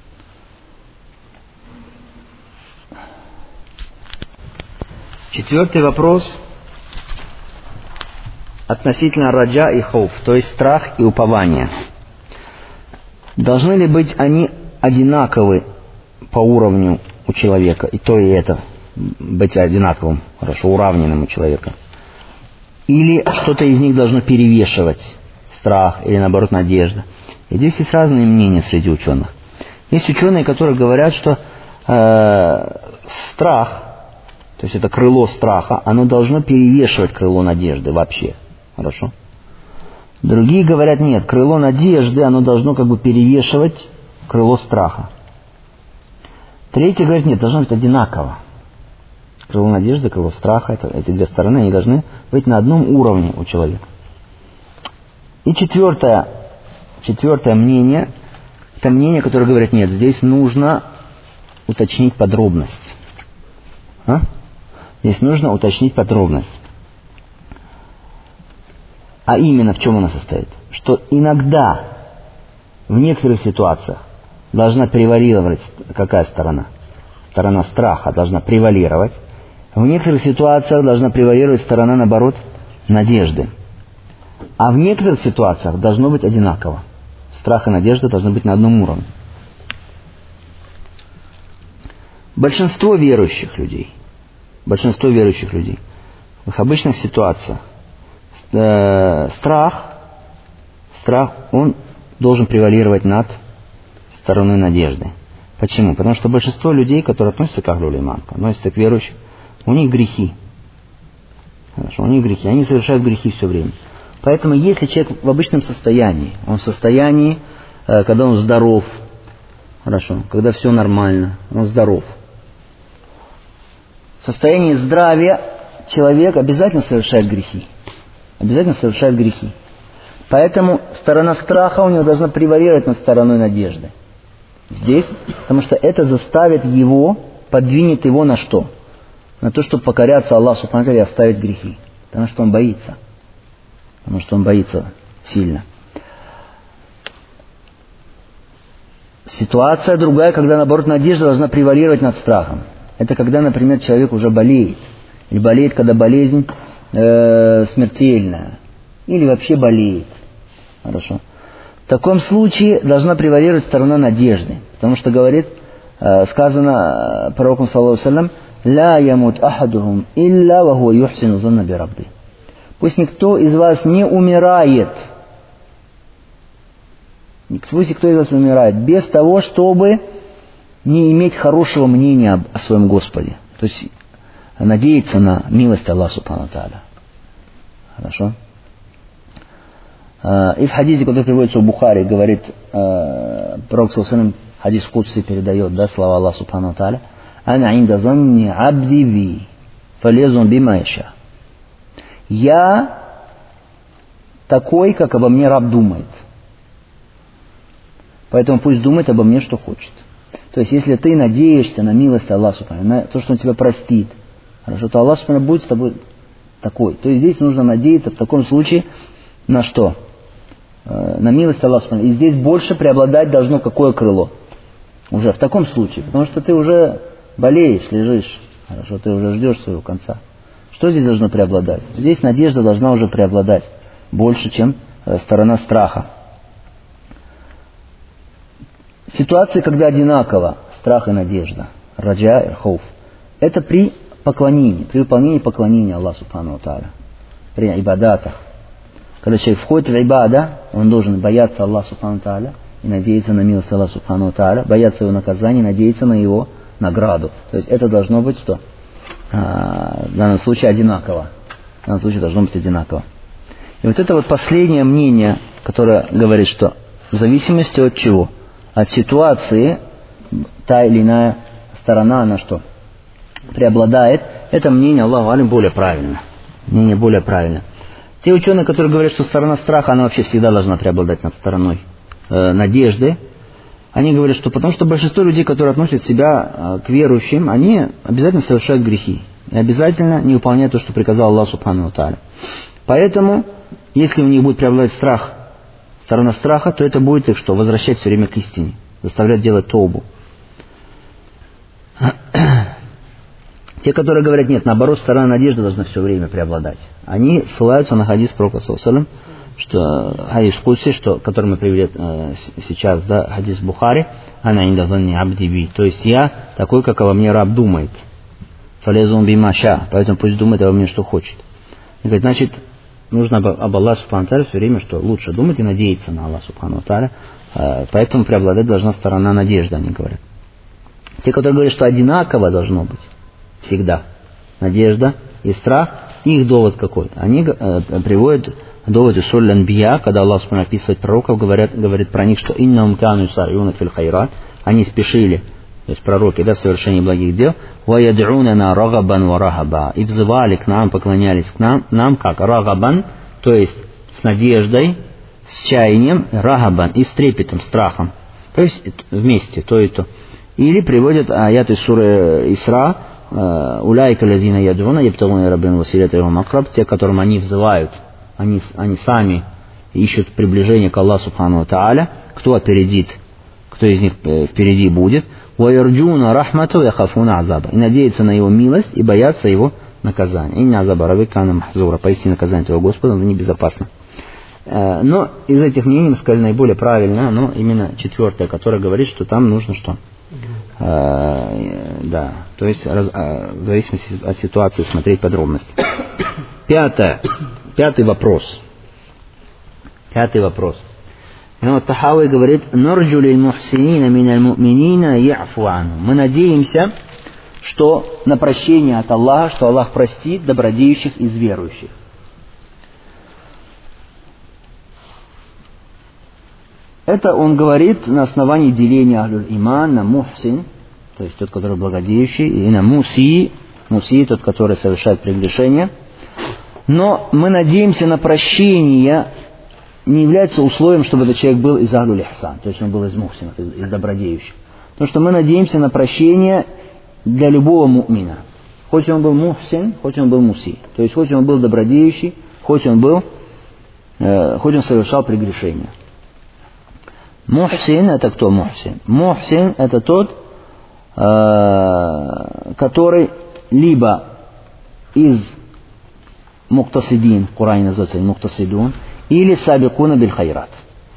Speaker 1: Четвертый вопрос относительно раджа и хауф, то есть страх и упование. Должны ли быть они одинаковы по уровню у человека, и то и это, быть одинаковым, хорошо, уравненным у человека? Или что-то из них должно перевешивать страх или, наоборот, надежда? И здесь есть разные мнения среди ученых. Есть ученые, которые говорят, что страх, то есть это крыло страха, оно должно перевешивать крыло надежды вообще. Хорошо? Другие говорят, нет, крыло надежды, оно должно как бы перевешивать крыло страха. Третьи говорят, нет, должно быть одинаково. Крыло надежды, крыло страха, эти две стороны, они должны быть на одном уровне у человека. И четвертое мнение, это мнение, которое говорит, нет, здесь нужно уточнить подробность. Здесь нужно уточнить подробность. А именно в чем она состоит? Что иногда, в некоторых ситуациях, должна превалировать какая сторона? Сторона страха должна превалировать. В некоторых ситуациях должна превалировать сторона, наоборот, надежды. А в некоторых ситуациях должно быть одинаково. Страх и надежда должны быть на одном уровне. Большинство верующих людей в их обычных ситуациях страх, он должен превалировать над стороной надежды. Почему? Потому что большинство людей, которые относятся к ахлю иман, относятся к верующим, у них грехи. Хорошо, у них грехи. Они совершают грехи все время. Поэтому если человек в обычном состоянии, он в состоянии, когда он здоров, хорошо, когда все нормально, он здоров. В состоянии здравия человек обязательно совершает грехи. Поэтому сторона страха у него должна превалировать над стороной надежды. Здесь, потому что это заставит его, подвинет его на что? На то, чтобы покоряться Аллаху Субхану ва Тааля и оставить грехи. Потому что он боится. Сильно. Ситуация другая, когда, наоборот, надежда должна превалировать над страхом. Это когда, например, человек уже болеет. Или болеет, когда болезнь смертельная. Или вообще болеет. Хорошо. В таком случае должна превалировать сторона надежды. Потому что сказано пророком, саллаллаху алейхи ва саллям, «Ля ямут ахадухум илля ва хуа юхсину занна би рабби». Пусть никто из вас не умирает. Пусть никто из вас не умирает без того, чтобы не иметь хорошего мнения о своем Господе. То есть надеяться на милость Аллаха Субхану ва Тааля. Хорошо? И в хадисе, который приводится у Бухари, говорит, пророк саллаллаху хадис Кудси передает, да, слова Аллаха Субхану ва Тааля: «Ана инда занни абди би, фалезун бима яша». Я такой, как обо мне раб думает. Поэтому пусть думает обо мне, что хочет. То есть, если ты надеешься на милость Аллаха Субхану, на то, что Он тебя простит, хорошо, то Аллах Субхану будет с тобой такой. То есть, здесь нужно надеяться в таком случае на что? На милость Аллаха Субхану. И здесь больше преобладать должно какое крыло? Уже в таком случае. Потому что ты уже болеешь, лежишь. Хорошо, ты уже ждешь своего конца. Что здесь должно преобладать? Здесь надежда должна уже преобладать больше, чем сторона страха. Ситуации, когда одинаково страх и надежда, раджа и хауф, это при поклонении, при выполнении поклонения Аллаху Субхану ва Тааля, при ибадатах. Когда человек входит в ибада, он должен бояться Аллаха Субхану ва Тааля и надеяться на милость Аллаха Субхану ва Тааля, бояться его наказания, надеяться на его награду. То есть это должно быть что? В данном случае одинаково. В данном случае должно быть одинаково. И вот это вот последнее мнение, которое говорит, что в зависимости от чего? От ситуации та или иная сторона, она что? Преобладает. Это мнение, Аллаху алим, более правильно. Мнение более правильно. Те ученые, которые говорят, что сторона страха, она вообще всегда должна преобладать над стороной надежды, они говорят, что потому что большинство людей, которые относят себя к верующим, они обязательно совершают грехи. И обязательно не выполняют то, что приказал Аллах Субхану ва Тааля. Поэтому, если у них будет преобладать страх, сторона страха, то это будет их что? Возвращать все время к истине. Заставлять делать тоубу. Те, которые говорят, нет, наоборот, сторона надежды должна все время преобладать. Они ссылаются на хадис пророка саллаллаху, что хадис Кудси, который мы привели сейчас, да, хадис Бухари, она индазанни абдиби, то есть я такой, как обо мне раб думает. Фалезун бимаша, поэтому пусть думает обо мне, что хочет. И говорит, значит, нужно об Аллахе Субхану ва Тааля все время, что лучше думать и надеяться на Аллаха Субхану ва Тааля, поэтому преобладать должна сторона надежды, они говорят. Те, которые говорят, что одинаково должно быть всегда надежда и страх, их довод какой? Они приводят довод из Суль Анбия, когда Аллах Субхану описывает пророков, говорит про них, что иннахум кану юсариуна фил хайрат, они спешили, то есть пророки, да, в совершении благих дел, ва яд'унана рагабан ва рахаба, и взывали к нам, поклонялись к нам как рагабан, то есть с надеждой, с чаянием, рагабан, и с трепетом, страхом, то есть вместе, то и то. Или приводят аят из суры Исра, уляйка лазина яд'уна ябтагуна раббин василята ва макраб, те, которым они взывают, они сами ищут приближение к Аллаху Субхану ва Тааля, кто опередит, кто из них впереди будет, وَيَرْجُونَ رَحْمَةُ وَيَخَافُونَ عَذَابَ, и надеются на его милость и боятся его наказания. «Инна азаба раббика кана махзура», поистине наказание твоего Господа небезопасно. Но из этих мнений мы сказали наиболее правильно, но именно четвертое, которое говорит, что там нужно что? Да, то есть в зависимости от ситуации смотреть подробности. Пятый вопрос. Имам Тахауи говорит, «Нурджу лиль мухсинина миналь му'минина я'фу анхум». Мы надеемся, что на прощение от Аллаха, что Аллах простит добродеющих из верующих. Это он говорит на основании деления ахлюль иман на мухсин, то есть тот, который благодеющий, и на муси, тот, который совершает прегрешение. Но мы надеемся на прощение, не является условием, чтобы этот человек был из ахлюль ихсан, то есть он был из мухсинов, из добродеющих. Потому что мы надеемся на прощение для любого му'мина. Хоть он был мухсин, хоть он был муси. То есть хоть он был добродеющий, хоть он совершал прегрешение. Мухсин — это кто мухсин? Мухсин — это тот, который либо из муктасидин, в Коране называется муктасидун, или сабикуна биль хайрат.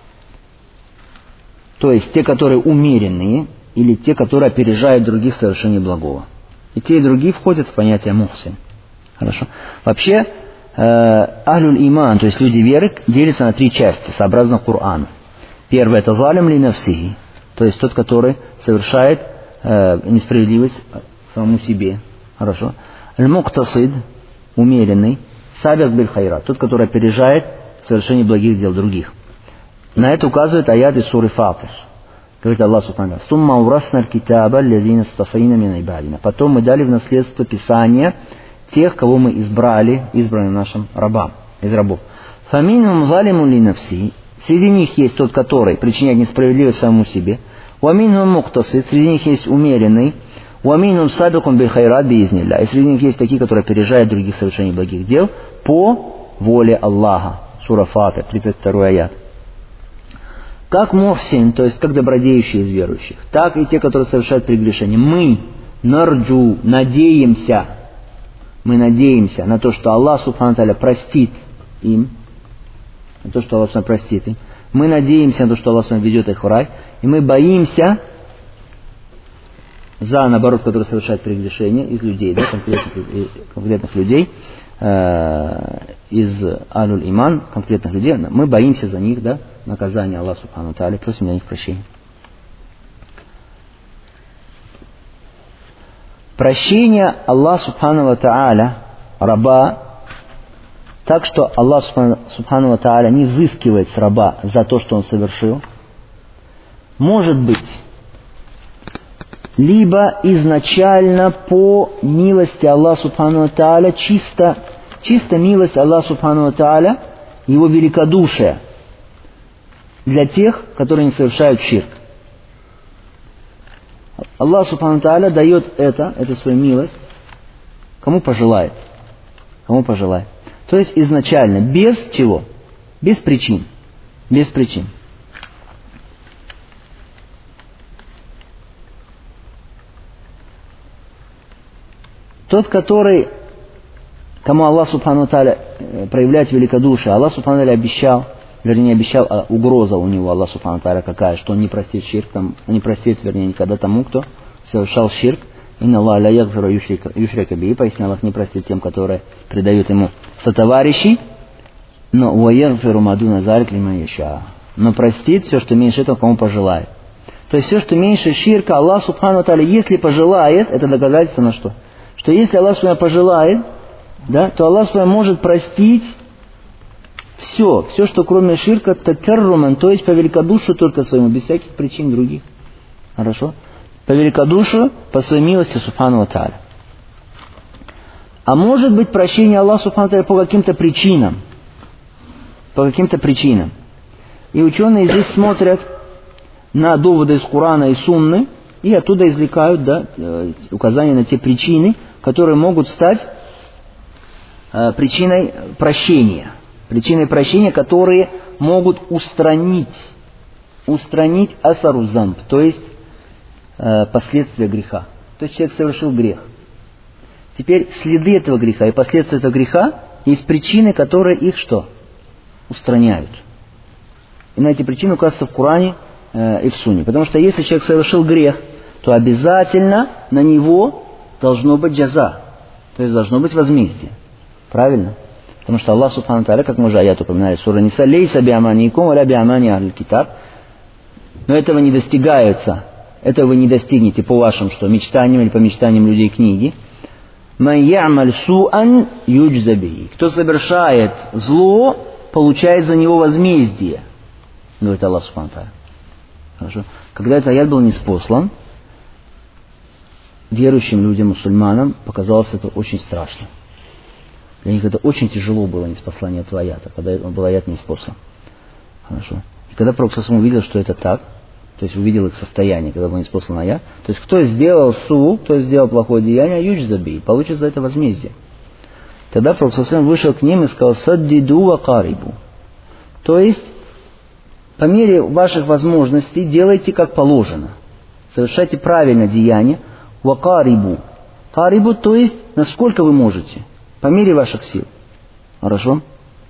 Speaker 1: То есть те, которые умеренные, или те, которые опережают других в совершении благого. И те, и другие входят в понятие мухсин. Хорошо. Вообще, ахлюль иман, то есть люди веры, делятся на три части, сообразно Корану. Первое — это залим ли нафсихи, то есть тот, который совершает несправедливость самому себе. Хорошо. Аль-муктасид, умеренный, сабик биль хайрат, тот, который опережает в совершении благих дел других. На это указывает аят из суры Фатир. Говорит Аллах Субхану: «Сумма урасна аль-китаба аллазина стафайна мин ибадина». Потом мы дали в наследство Писание тех, кого мы избранным нашим рабам, из рабов. «Фаминхум залиму ли нафси». Среди них есть тот, который причиняет несправедливость самому себе. «Ваминхум муктасид». Среди них есть умеренный. «Ваминхум сабикум биль хайрат биизнилля». И среди них есть такие, которые опережают других в совершении благих дел по воле Аллаха. Сура Фатир, 32 аят. Как мухсин, то есть как добродеющие из верующих, так и те, которые совершают прегрешение. Мы, нарджу, надеемся на то, что Аллах Субхану Тааля простит им, на то, что Аллах Субхану простит им. Мы надеемся на то, что Аллах Субхану ведет их в рай, и мы боимся за, наоборот, которые совершают прегрешение из людей, да, конкретных людей, из алюль иман, конкретных людей, мы боимся за них, да, наказания Аллаха Субхану Тааля, просим для них прощения. прощение Аллаха Субхану ва Тааля раба, так что Аллах Субхану ва Тааля не взыскивает с раба за то, что он совершил, может быть либо изначально по милости Аллаха Субхану ва Тааля, чисто милость Аллаха Субхану ва Тааля, его великодушие для тех, которые не совершают ширк. Аллах Субхану ва Тааля дает это свою милость, кому пожелает. То есть изначально, без чего? Без причин. Тот, кому Аллах Субхану ва Тааля проявляет великодушие, Аллах Субхану ва Тааля обещал, а угроза у него, Аллах Субхану ва Тааля какая, что он не простит ширк, никогда тому, кто совершал ширк. Инна Аллах ля ягфиру юшрика бихи, пояснил, Аллах не простит тем, которые предают ему сотоварищей, но ва ягфиру ма дуна залика лиман яша, но простит все, что меньше этого, кому пожелает. То есть все, что меньше ширка, Аллах Субхану ва Тааля, если пожелает, это доказательство на что? Что если Аллах Субхану пожелает, да, то Аллах Субхану может простить все, что кроме ширка, такарруман, то есть по великодушию только своему, без всяких причин других. Хорошо? По великодушию, по своей милости Субхану ва Тааля. А может быть прощение Аллаха Субхану ва Тааля по каким-то причинам. И ученые здесь смотрят на доводы из Корана и Сунны, и оттуда извлекают указания на те причины, которые могут стать причиной прощения, которые могут устранить асару-замб, то есть последствия греха. То есть человек совершил грех. Теперь следы этого греха и последствия этого греха есть причины, которые их что? Устраняют. И на эти причины указываются в Коране и в Сунне. Потому что если человек совершил грех, то обязательно на него должно быть джаза, то есть должно быть возмездие. Правильно? Потому что Аллах Субхану Тааля, как мы уже аят упоминали, сура Ниса, лейса биаманикум валя биамани ахль китаб. Но этого не достигается, этого вы не достигнете по вашим что, мечтаниям или по мечтаниям людей книги. Ман я'маль су'ан юджза бихи. Кто совершает зло, получает за него возмездие, говорит Аллах Субхану Тааля. Хорошо. Когда этот аят был ниспослан, верующим людям, мусульманам, показалось это очень страшно. Для них это очень тяжело было ниспослание этого аята, когда был аят ниспослан. Хорошо. И когда Пророк ﷺ увидел, что это так, то есть увидел их состояние, когда был ниспослан аят, то есть кто сделал кто сделал плохое деяние, юджзаби, получит за это возмездие. Тогда Пророк ﷺ вышел к ним и сказал: саддиду ва карибу. То есть по мере ваших возможностей делайте как положено. Совершайте правильно деяние. Вакарибу. Карибу, то есть насколько вы можете, по мере ваших сил. Хорошо?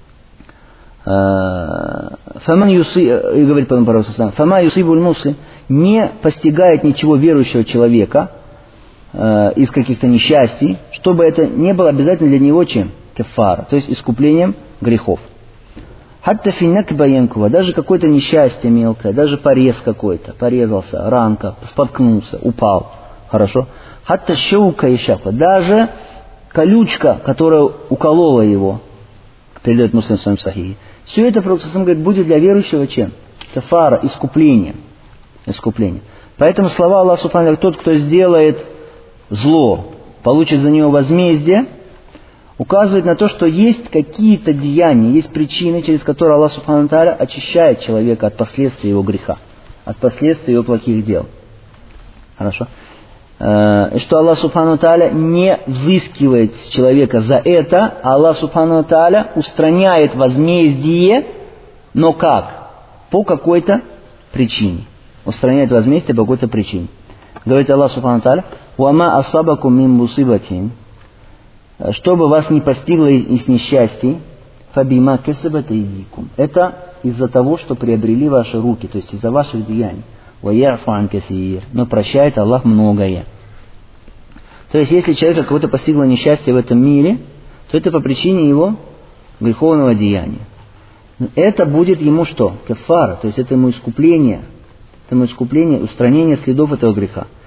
Speaker 1: И говорит потом Пророк: фама юсибуль муслим, не постигает ничего верующего человека из каких-то несчастий, чтобы это не было обязательно для него чем? Кефара, то есть искуплением грехов. Хатта финнак баянкува, даже какое-то несчастье мелкое, даже порез какой-то, порезался, ранка, споткнулся, упал. Хорошо? Хатта щаука и шафа, даже колючка, которая уколола его, передает Муслим в своем сахихе. Все это, Пророк говорит, будет для верующего чем? Кафара, искупление. Поэтому слова Аллаха Субхану: тот, кто сделает зло, получит за него возмездие, указывает на то, что есть какие-то деяния, есть причины, через которые Аллах Субхану Тааля очищает человека от последствий его греха, от последствий его плохих дел. Хорошо? И что Аллах Субхану Тааля не взыскивает человека за это, а Аллах Субхану Тааля устраняет возмездие, но как? По какой-то причине. Устраняет возмездие по какой-то причине. Говорит Аллах Субхану Тааля: «Вама асабакум мин мусибатин», чтобы вас не постигло из несчастий, фабима кесабат айдикум. Это из-за того, что приобрели ваши руки, то есть из-за ваших деяний. Ваяфу ан касир. Но прощает Аллах многое. То есть, если человека какое-то постигло несчастье в этом мире, то это по причине его греховного деяния. Но это будет ему что? Кафара, то есть это ему искупление, устранение следов этого греха.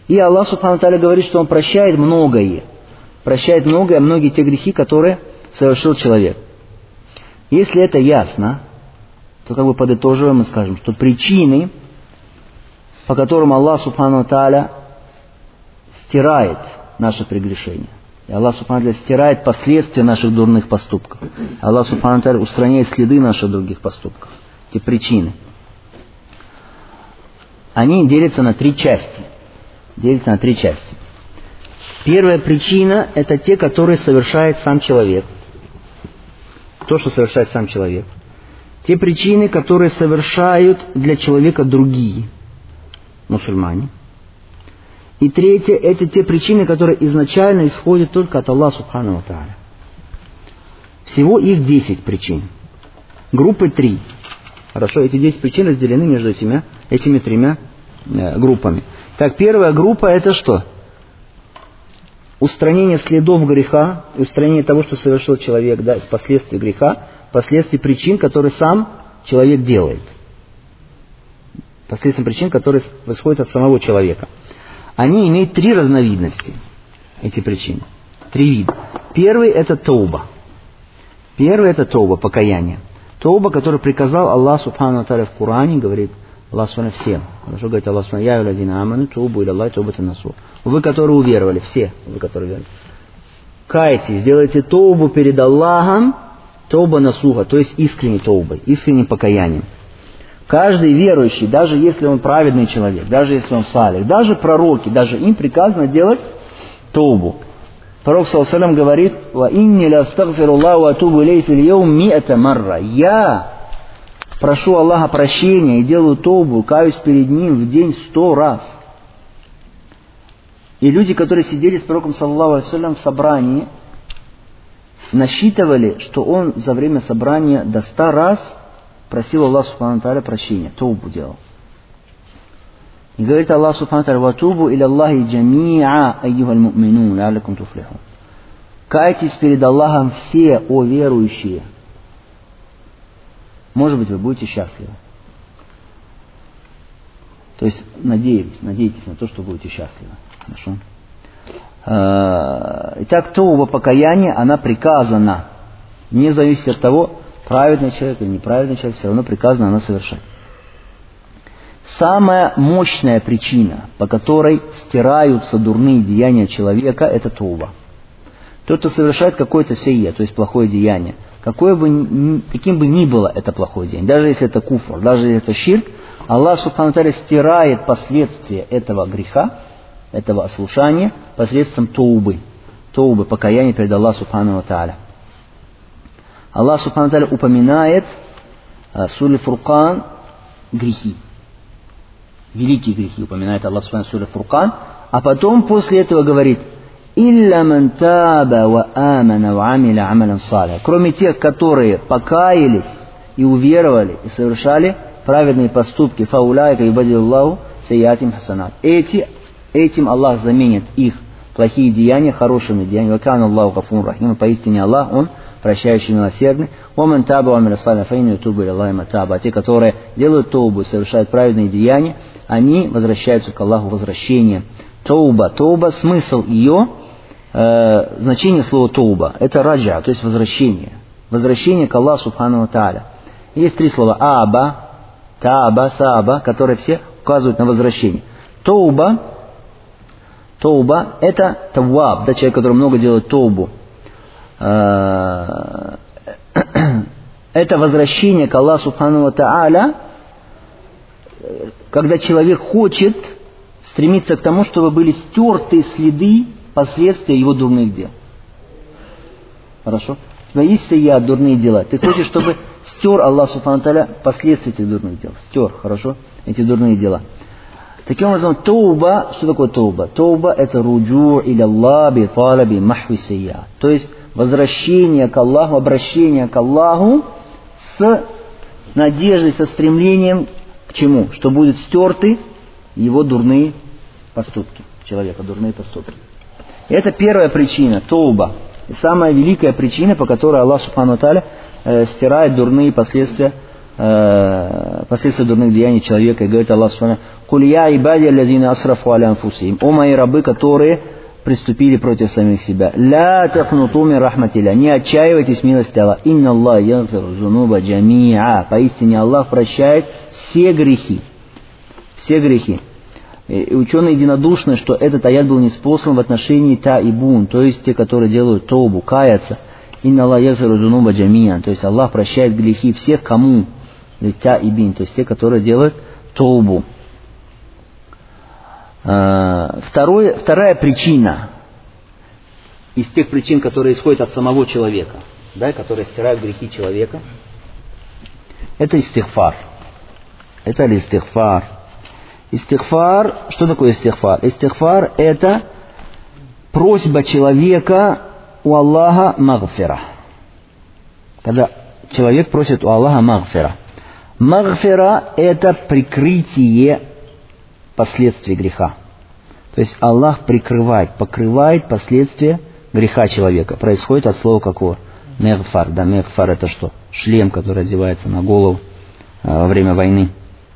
Speaker 1: И Аллах Субхану ва Тааля говорит, что Он прощает многое. Прощает многие те грехи, которые совершил человек. Если это ясно, то как бы подытоживая мы скажем, что причины, по которым Аллах Субхану ва Тааля стирает наши прегрешения. И Аллах Субхану ва Тааля стирает последствия наших дурных поступков. Аллах Субхану ва Тааля устраняет следы наших других поступков. Эти причины. Они делятся на три части. Первая причина – это те, которые совершает сам человек. То, что совершает сам человек. Те причины, которые совершают для человека другие мусульмане. И третье – это те причины, которые изначально исходят только от Аллаха Субхану ва Тааля. Всего их 10 причин. Группы 3. Хорошо, эти 10 причин разделены между этими тремя группами. Так, первая группа – это что? Устранение следов греха, устранение того, что совершил человек, да, из последствий греха, последствий причин, которые сам человек делает. Последствия причин, которые происходят от самого человека. Они имеют 3 разновидности, эти причины. 3 вида. Первый – это тауба. Покаяние. Тауба, который приказал Аллах Субхану ва Тааля в Коране, говорит Аллах Субхану всем. Хорошо говорит Аллах Субхану: «Я юладина аману таубу иля Аллахи таубатан насуха». Вы, которые уверовали, все вы, которые уверовали, кайтесь, сделайте таубу перед Аллахом, тауба насуха, то есть искренней таубой, искренним покаянием. Каждый верующий, даже если он праведный человек, даже если он салих, даже пророки, даже им приказано делать таубу. Пророк саллаллаху алейхи ва саллям говорит: «Ва инни ла астагфируллаху ва атубу илейхи фил йаум ми'ата марра». Я прошу Аллаха прощения и делаю таубу, каюсь перед Ним в день 100 раз. И люди, которые сидели с пророком саллаллаху алейхи ва саллям в собрании, насчитывали, что он за время собрания до 100 раз просил Аллаха Субхану ва Тааля прощения, таубу делал. И говорит Аллах Субхану ва Тааля: «Ватубу иля Аллахи джами'а айюхаль му'минун ла'аллякум туфлихун». Кайтесь перед Аллахом все, о верующие. Может быть, вы будете счастливы. То есть надейтесь на то, что будете счастливы. Хорошо? Итак, тауба, покаяние, она приказана. Не зависит от того, праведный человек или неправедный человек, все равно приказано она совершать. Самая мощная причина, по которой стираются дурные деяния человека, это тауба. Тот, кто совершает какое-то сие, то есть плохое деяние, каким бы ни было это плохое деяние, даже если это куфр, даже если это ширк, Аллах Субхану ва Тааля стирает последствия этого греха, этого ослушания, посредством таубы, покаяния перед Аллахом Субхану ва Тааля. Аллах Субхану ва Тааля упоминает в суре Фуркан грехи. Великие грехи упоминает Аллах Субхану ва Тааля в суре Фуркан, а потом после этого говорит: «Илля ман таба ва амана ва амиля амалян салиха». Кроме тех, которые покаялись и уверовали, и совершали праведные поступки, фауляйка юбадилуллаху сайятим хасанат. Этим Аллах заменит их плохие деяния хорошими деяниями. Ва кана Аллаху гафурун рахим. Поистине Аллах, Он прощающий, милосердный. Ва ман таба ва амиля салиха фа инна ятубу иля Аллахи матаба. Те, которые делают таубу и совершают праведные деяния, они возвращаются к Аллаху возвращением. Тауба, смысл ее, значение слова тауба, это раджа, то есть возвращение. Возвращение к Аллаху Субхану ва Тааля. Есть 3 слова: аба, таба, саба, которые все указывают на возвращение. Тауба это таваб, да, человек, который много делает таубу. Это возвращение к Аллаху Субхану ва Тааля, когда человек хочет стремиться к тому, чтобы были стерты следы, последствия его дурных дел. Хорошо? У тебя есть сия, дурные дела. Ты хочешь, чтобы стер Аллах Субхану ва Тааля последствия этих дурных дел. Стер, хорошо? Эти дурные дела. Таким образом, тауба, что такое тауба? Тауба это руджу иля Аллах би талаби махви сия. То есть возвращение к Аллаху, обращение к Аллаху с надеждой, со стремлением к чему? Что будут стерты его дурные поступки. Человека, дурные поступки. И это первая причина, тауба. И самая великая причина, по которой Аллах Субхану ва Тааля стирает дурные последствия последствия дурных деяний человека. И говорит Аллах Субхану: «Куль я ибади аллазина асрафу аля анфусихим». О мои рабы, которые приступили против самих себя. Ля тахнуту мин рахматилля. Не отчаивайтесь милости Аллаха. Инна Аллах ягфиру зунуба джамиа. Поистине Аллах прощает все грехи. Все грехи. И ученые единодушны, что этот аят был ниспослан в отношении таибун, то есть те, которые делают тоубу, каятся. Инна Аллах ягфиру зунуба джамиа. То есть Аллах прощает грехи всех, кому? Таибин, то есть те, которые делают тоубу. Вторая причина из тех причин, которые исходят от самого человека, да, которые стирают грехи человека, это истигфар. Это истигфар. Истигфар, что такое истигфар? Истигфар — это просьба человека у Аллаха магфира. Когда человек просит у Аллаха магфира. Магфира — это прикрытие последствий греха. То есть Аллах покрывает последствия греха человека. Происходит от слова какого? Мегфар. Да, мегфар — это что? Шлем, который одевается на голову во время войны.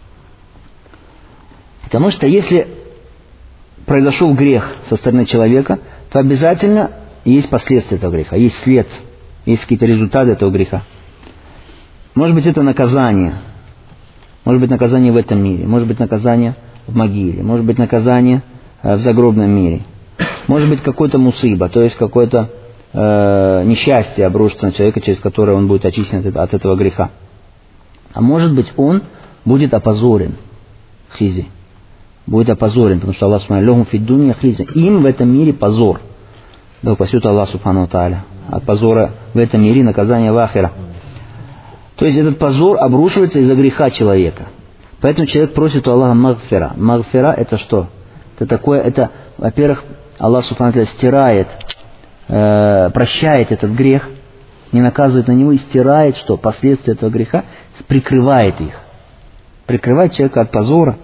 Speaker 1: Потому что если произошел грех со стороны человека, то обязательно есть последствия этого греха, есть след, есть какие-то результаты этого греха. Может быть, это наказание. Может быть, наказание в этом мире. Может быть, наказание в могиле. Может быть, наказание в загробном мире. Может быть, какой-то мусыба, то есть какое-то несчастье обрушится на человека, через которое он будет очищен от этого греха. А может быть, он будет опозорен. Хизи. Будет опозорен, потому что Аллах Субхану фиддунья хизи. Им в этом мире позор. Да упасет Аллах Субхану тааля. От позора в этом мире наказание в ахира. То есть этот позор обрушивается из-за греха человека. Поэтому человек просит у Аллаха магфира. Магфира — это что? Это такое, во-первых, Аллах Субхану тааля стирает, прощает этот грех, не наказывает на него и стирает, что последствия этого греха, прикрывает их. Прикрывает человека от позора.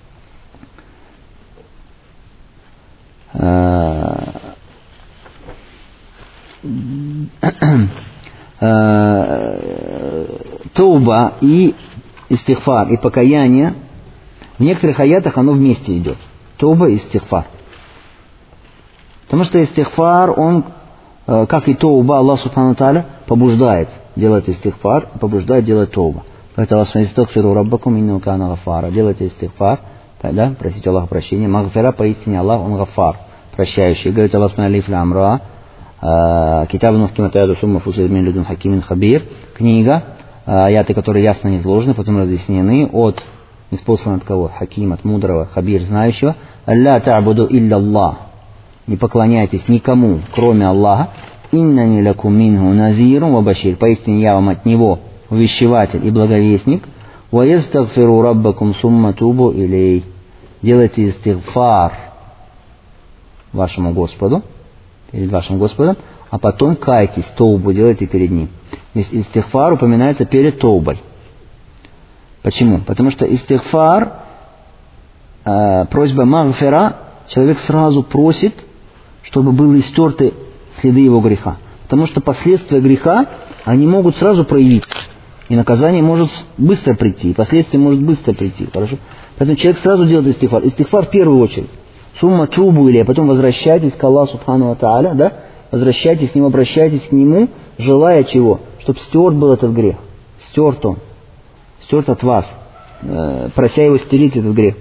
Speaker 1: Тауба и истигфар, и покаяние, в некоторых аятах оно вместе идет. Тауба и истигфар. Потому что истигфар, он, как и тауба, Аллах Субхану тааля побуждает делать истигфар, побуждает делать тауба. Поэтому Аллах истагфиру раббакум иннаху кана гаффара. Делайте истигфар, да, просите Аллаха прощения. Магфира, поистине Аллах, он гаффар, прощающий. Говорит Аллах Субхану алиф лам ра. Китабу нухкимат аяду сумма фусиль мин людун хакимин хабир. Книга, аяты, которые ясно изложены, потом разъяснены от неспослан от кого? Хаким, от мудрого, хабир, знающего. Алла та'буду илля Аллах. Не поклоняйтесь никому, кроме Аллаха. Иннани лакум минху назирун ва башир. Поистине я вам от него увещеватель и благовестник. Ва ястагфиру раббакум сумма тубу илей. Делайте истигфар вашему Господу, перед вашим Господом, а потом кайтесь, тоубу делайте перед Ним. Здесь истигфар упоминается перед тоубой. Почему? Потому что истигфар, просьба магфира, человек сразу просит, чтобы были истерты следы его греха. Потому что последствия греха, они могут сразу проявиться. И наказание может быстро прийти, и последствия может быстро прийти. Хорошо? Поэтому человек сразу делает истигфар. Истигфар в первую очередь. Сумма трубу или, а потом возвращайтесь к Аллаху Субхану тааля, да? Возвращайтесь к Нему, обращайтесь к Нему, желая чего? Чтобы стерт был этот грех. Стерт он. Стерт от вас. Прося Его стереть этот грех.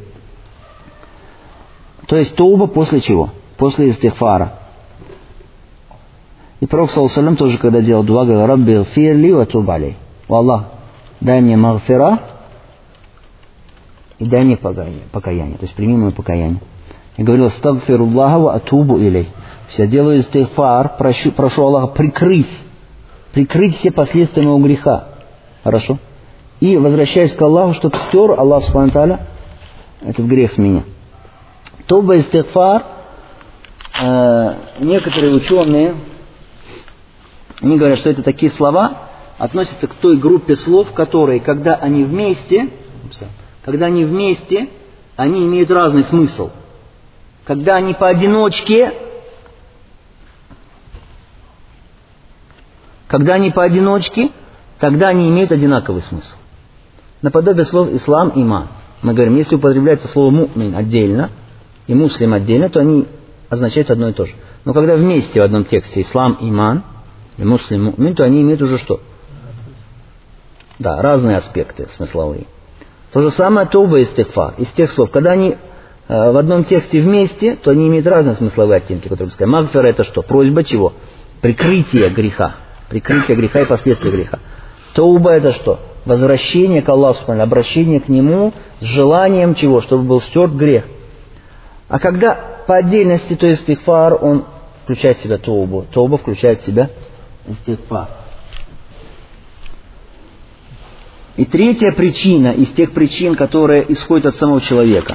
Speaker 1: То есть тауба после чего? После истигфара. И Пророк саллаллаху алейхи тоже, когда делал дуа, говорил: «Рабби гфирли ва туб алей». О Аллах, дай мне магфира и дай мне покаяние. То есть прими мое покаяние. И говорил: «Астагфируллаха ва атубу илей». Я делаю истигфар, прошу Аллаха прикрыть все последствия моего греха. Хорошо? И возвращаюсь к Аллаху, чтобы стер Аллах Субхану тааля этот грех с меня. Тауба и истигфар, некоторые ученые, они говорят, что это такие слова, относятся к той группе слов, которые, когда они вместе, они имеют разный смысл. Когда они поодиночке, тогда они имеют одинаковый смысл. наподобие слов ислам, иман. Мы говорим, если употребляется слово му'мин отдельно и муслим отдельно, то они означают одно и то же. Но когда вместе в одном тексте ислам, иман и муслим, му'мин, то они имеют уже что? Да, разные аспекты смысловые. То же самое тауба и истигфар. Из тех слов, когда они в одном тексте вместе, то они имеют разные смысловые оттенки, которые мы сказали. Магфира — это что? Просьба чего? Прикрытие греха. Прикрытие греха и последствия греха. Тауба — это что? Возвращение к Аллаху, обращение к Нему с желанием чего? Чтобы был стерт грех. А когда по отдельности, то есть истигфар, он включает в себя таубу. Тауба включает в себя истигфар. И третья причина из тех причин, которые исходят от самого человека,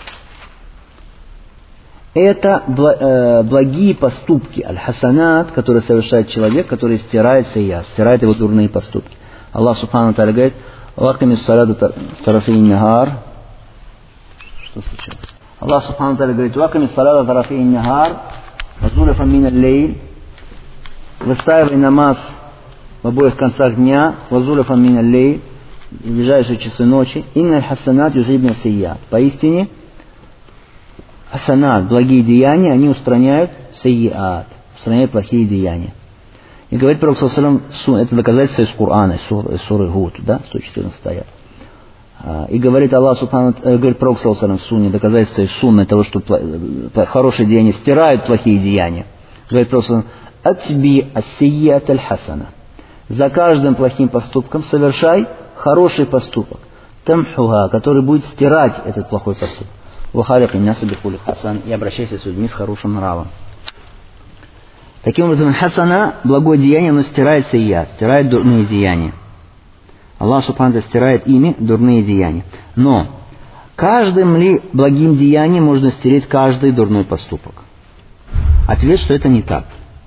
Speaker 1: это благие поступки, аль-хасанат, которые совершает человек, который стирает сайя, стирает его дурные поступки. Аллах Субхану ва Тааля говорит: «Вакимис салата тарафей нахар». Что случилось? Аллах Субхану ва Тааля говорит: «Вакимис салата тарафей нахар, вазулафа мин аль-лейль». Выстаивай намаз в обоих концах дня, вазулафа мин аль-лейль, в ближайшие часы ночи. Инна аль-хасанат юзибна сайя. Поистине, хасанат, благие деяния, они устраняют сайяат, устраняют плохие деяния. И говорит Пророк саллаллаху алейхи ва саллям, это доказательство из Корана, из суры Гуд, да, 114 аят. И говорит Аллах Субхану, говорит Пророк саллаллаху алейхи ва саллям в сунне, доказательство из сунны того, что хорошие деяния стирают плохие деяния. Говорит Пророк саллаллаху алейхи ва саллям: «Атби ас-сайяат аль-хасана». За каждым плохим поступком совершай хороший поступок. Тамхуха, который будет стирать этот плохой поступок. Вахалик иннаса бихули хасан, и обращайся с людьми с хорошим нравом. Таким образом, хасана, благое деяние, оно стирает сайя, стирает дурные деяния. Аллах Субхану ва Тааля стирает ими дурные деяния. Но каждым ли благим деянием можно стереть каждый дурной поступок? Ответ, что это не так.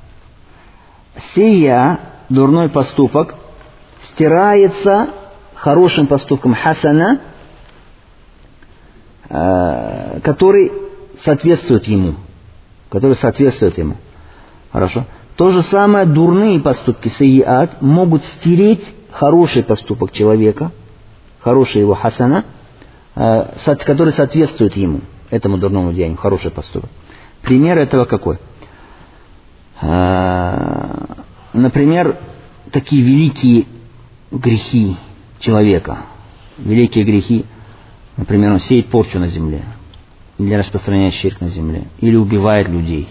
Speaker 1: Сайя, дурной поступок, стирается хорошим поступком хасана, который соответствует ему. Хорошо. То же самое дурные поступки, сайяат, могут стереть хороший поступок человека, хороший его хасана, который соответствует ему, этому дурному деянию, хороший поступок. Пример этого какой? Например, такие великие грехи человека. Великие грехи, например, он сеет порчу на земле, или распространяет ширк на земле, или убивает людей.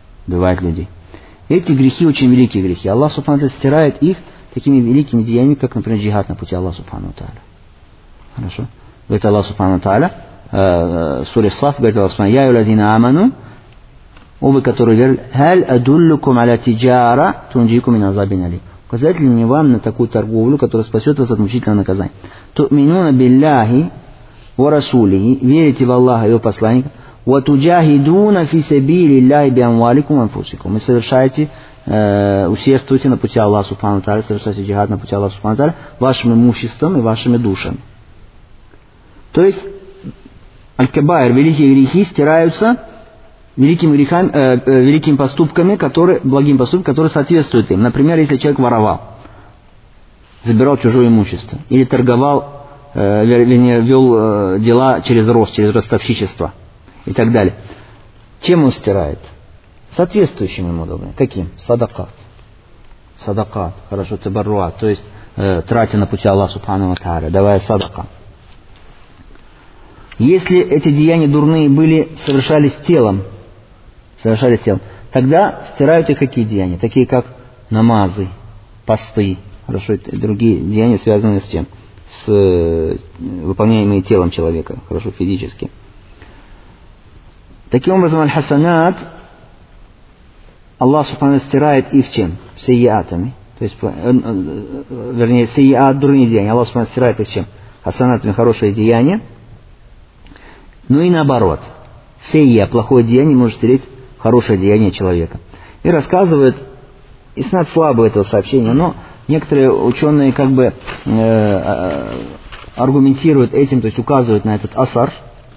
Speaker 1: Эти грехи очень великие грехи. Аллах Субхану ва Тааля стирает их такими великими деяниями, как, например, джихад на пути Аллаха Субхану ва Тааля. Хорошо? Говорит Аллах Субхану ва Тааля, сура Саф, говорит Аллах Субхану: «Я юладина аману», о вы, которые верили, «Халь адуллукум аля тиджара тунджикум мин азабин алим». Указать ли мне вам на такую торговлю, которая спасет вас от мучительного наказания? Ту'минуна билляхи ва расулихи, верите в Аллаха и его посланника, ва туджахидуна фи сабилиллахи би амваликум анфусикум. И совершаете, усердствуйте на пути Аллаха Субхану ва Тааля, совершайте джихад на пути Аллаха Субхану ва Тааля вашим имуществом и вашими душами. То есть, аль-кабайр, великие грехи, стираются великими поступками, благими поступками, которые соответствуют им. Например, если человек воровал, забирал чужое имущество, или торговал, вел дела через ростовщичество и так далее. Чем он стирает? Соответствующим ему добрым. Каким? Садакат, хорошо, табарруат, то есть тратя на пути Аллаха Субхану ва Тааля, давая садака. Если эти деяния дурные совершались телом, тогда стирают их какие деяния? Такие как намазы, посты, хорошо, и другие деяния, связанные с чем? С выполняемые телом человека, хорошо, физически. Таким образом, аль-хасанат, Аллах Субхану стирает их чем? Сайяатами. То есть, вернее, сайяат, дурные деяния. Аллах Субхану стирает их чем? Хасанатами, хорошие деяния. Ну и наоборот. Сайя, плохое деяние, может стереть хорошее деяние человека. И рассказывают, иснад слабый этого сообщения, но некоторые ученые как бы аргументируют этим, то есть указывают на этот асар,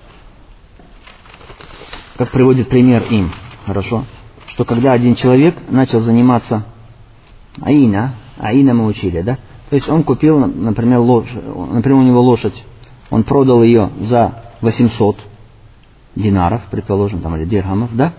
Speaker 1: как приводит пример им, хорошо, что когда один человек начал заниматься аина мы учили, да, То есть он купил, например, лошадь, например, у него лошадь, он продал ее за 800 динаров, предположим, там, или дирхамов, да?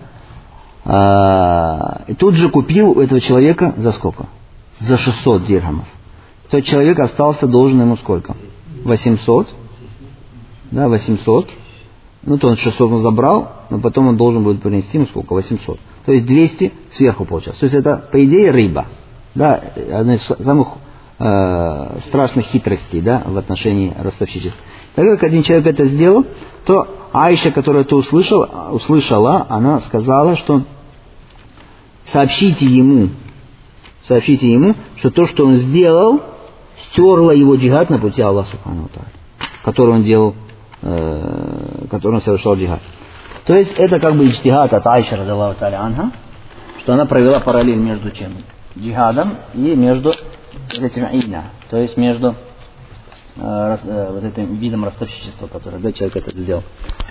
Speaker 1: И тут же купил у этого человека за сколько? За 600 дирхамов. Тот человек остался должен ему сколько? 800. Да, 800. Ну, то он 600 он забрал, но потом он должен будет принести ему сколько? 800. То есть 200 сверху получалось. То есть это, по идее, рыба. Да, одна из самых страшных хитростей, да, в отношении ростовщичества. Так как один человек это сделал, то Аиша, которая это услышала, она сказала, что сообщите ему, что то, что он сделал, стерло его джихад на пути Аллаха Субхану ва Тааля, который он делал, который он совершал джихад. То есть это как бы иджтихад от Аиши радиллаху тааля анха, что она провела параллель между чем? Джихадом и между этим айна, то есть между вот этим видом ростовщичества, который, да, человек это сделал.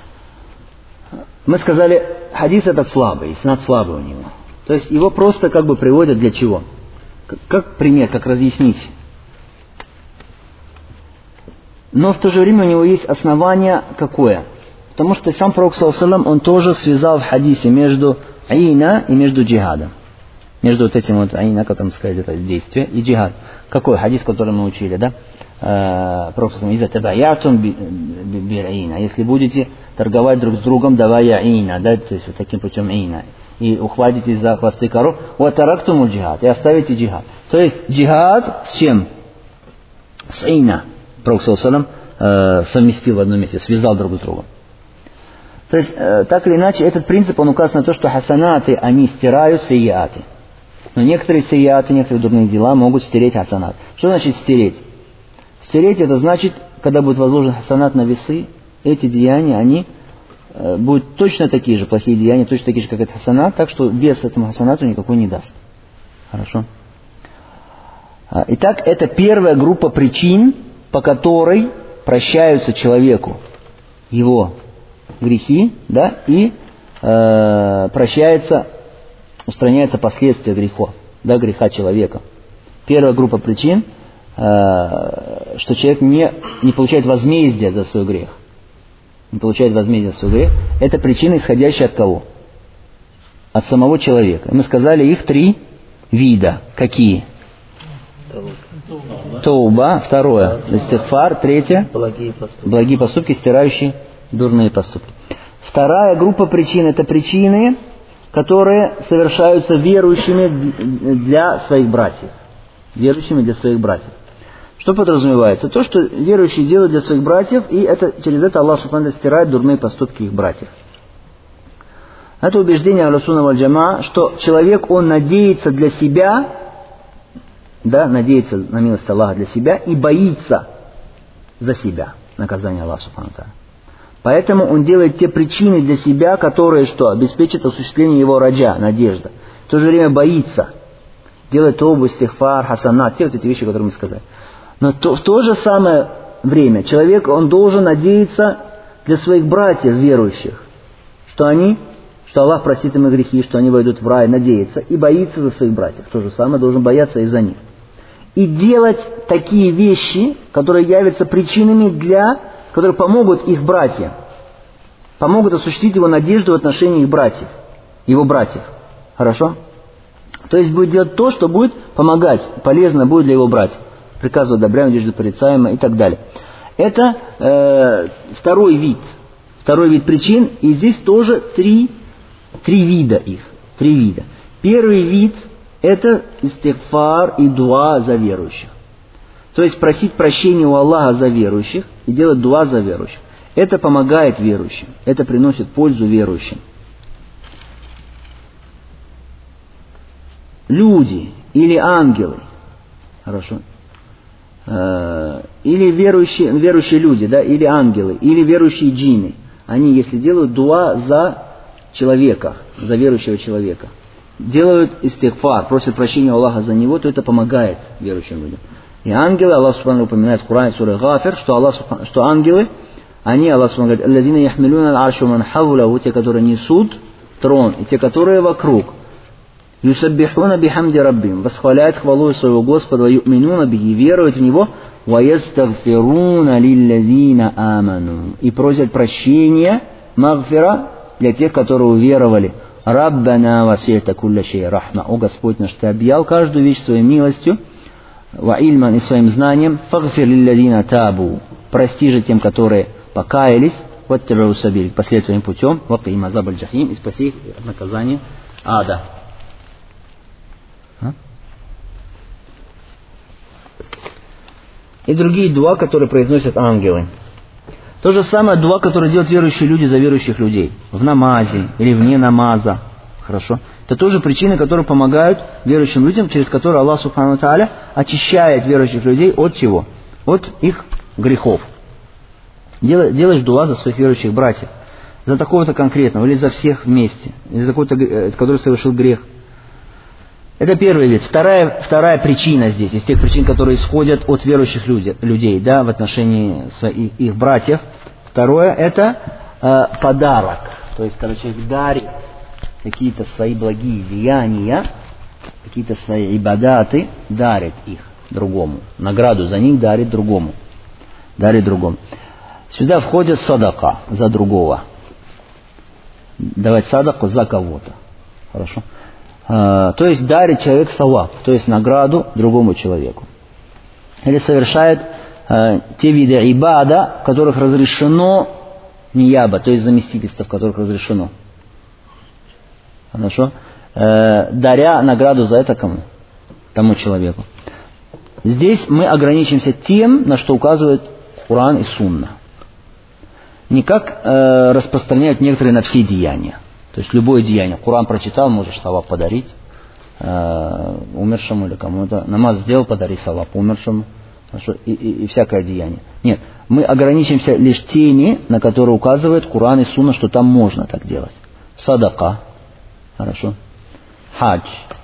Speaker 1: Мы сказали, хадис этот слабый, иснад слабый у него. То есть его просто как бы приводят для чего? Как пример, как разъяснить. Но в то же время у него есть основание какое? Потому что сам пророк саллаллаху алейхи ва саллям, он тоже связал в хадисе между айна и между джихадом. Между вот этим вот айна, которым сказали, это действие, и джихад. Какой хадис, который мы учили, да? Пророк саллаллаху алейхи ва если будете торговать друг с другом, давая айна, да, то есть вот таким путем айна, и ухватитесь за хвосты коров, ватарактумул джихад, и оставите джихад. То есть джихад с чем? С айна. Пророк саллаллаху алейхи ва саллям совместил в одном месте, связал друг с другом. То есть, так или иначе, этот принцип, он указан на то, что хасанаты, они стирают сайяты. Но некоторые сайяты, некоторые дурные дела могут стереть хасанат. Что значит стереть? Стереть, это значит, когда будет возложен хасанат на весы, эти деяния, они будут точно такие же, плохие деяния, точно такие же, как этот хасанат, так что вес этому хасанату никакой не даст. Хорошо? Итак, это первая группа причин, по которой прощаются человеку его грехи, да, и устраняются последствия грехов, да, греха человека. Первая группа причин, что человек не получает возмездия за свой грех. Не получает возмездия за свой грех. Это причина, исходящая от кого? От самого человека. Мы сказали, их 3 вида. Какие? Тауба, второе, истигфар, третье, благие поступки, стирающие дурные поступки. Вторая группа причин — это причины, которые совершаются верующими для своих братьев. Верующими для своих братьев. Что подразумевается? То, что верующие делают для своих братьев, и через это Аллах Субхану ва Тааля стирает дурные поступки их братьев. Это убеждение Ахлю Сунна валь Джамаа, что человек, он надеется для себя, да, надеется на милость Аллаха для себя и боится за себя наказания Аллаха Субхану ва Тааля. Поэтому он делает те причины для себя, которые что? Обеспечат осуществление его раджа, надежда. В то же время боится. Делает тоубу, истигфар, хасанат, те вот эти вещи, которые мы сказали. Но в то же самое время человек, он должен надеяться для своих братьев верующих, что Аллах простит им их грехи, что они войдут в рай, надеяться, и боится за своих братьев. То же самое должен бояться и за них. И делать такие вещи, которые являются причинами которые помогут их братьям, помогут осуществить его надежду в отношении их братьев, его братьев. Хорошо? То есть будет делать то, что будет помогать, полезно будет для его братьев. Приказывать добрям, одежду порицаемо и так далее. Это второй вид причин, и здесь тоже три вида их. 3 вида. Первый вид — это истигфар и дуа за верующих. То есть просить прощения у Аллаха за верующих и делать дуа за верующих. Это помогает верующим. Это приносит пользу верующим. Люди или ангелы, хорошо, или верующие люди, да, или ангелы, или верующие джинны, они, если делают дуа за человека, за верующего человека, делают истигфар, просят прощения у Аллаха за него, то это помогает верующим людям. И ангелы, Аллах Субхану упоминает в Коране, сура Гафир, что ангелы, Аллах Субхану говорит, «Аллазина яхмилуна аль-аршу ман хавлаху», те, которые несут трон, и те, которые вокруг. Юсаббихуна бихамди раббим. Восхваляют хвалу своего Господа. Ю'минуна бихи. Веруют в Него. Ваястагфируна лиллазина аману. И просят прощения, магфира, для тех, которые уверовали. Раббана васи'та кулля шей рахма. О Господь наш, Ты объял каждую вещь своей милостью, ва ильман и своим знанием. Фагфир лиллазина табу. Прости же тем, которые покаялись. Ваттабау сабиль. Послед своим путем. Ваким азаб аль-джахим. И спаси их от наказания ада. И другие дуа, которые произносят ангелы. То же самое дуа, которое делают верующие люди за верующих людей. В намазе или вне намаза. Хорошо. Это тоже причины, которые помогают верующим людям, через которые Аллах Субхану ва Тааля очищает верующих людей от чего? От их грехов. Делаешь дуа за своих верующих братьев. За такого-то конкретного, или за всех вместе. Или за какого-то, который совершил грех. Это первый вид. Вторая причина здесь, из тех причин, которые исходят от верующих людей, да, в отношении своих, их братьев. Второе – это подарок. То есть, когда человек дарит какие-то свои благие деяния, какие-то свои ибадаты, дарит их другому. Награду за них дарит другому. Дарит другому. Сюда входит садака за другого. Давать садаку за кого-то. Хорошо? То есть дарит человек саваб, то есть награду другому человеку. Или совершает те виды ибада, в которых разрешено нияба, то есть заместительство, в которых разрешено. Хорошо? Даря награду за это кому? Тому человеку. Здесь мы ограничимся тем, на что указывает Коран и Сунна. Не как распространяют некоторые на все деяния. То есть любое деяние. Коран прочитал, можешь саваб подарить умершему или кому-то. Намаз сделал, подари саваб умершему. И всякое деяние. Нет, мы ограничимся лишь теми, на которые указывает Коран и Сунна, что там можно так делать. Садака. Хорошо. Хадж.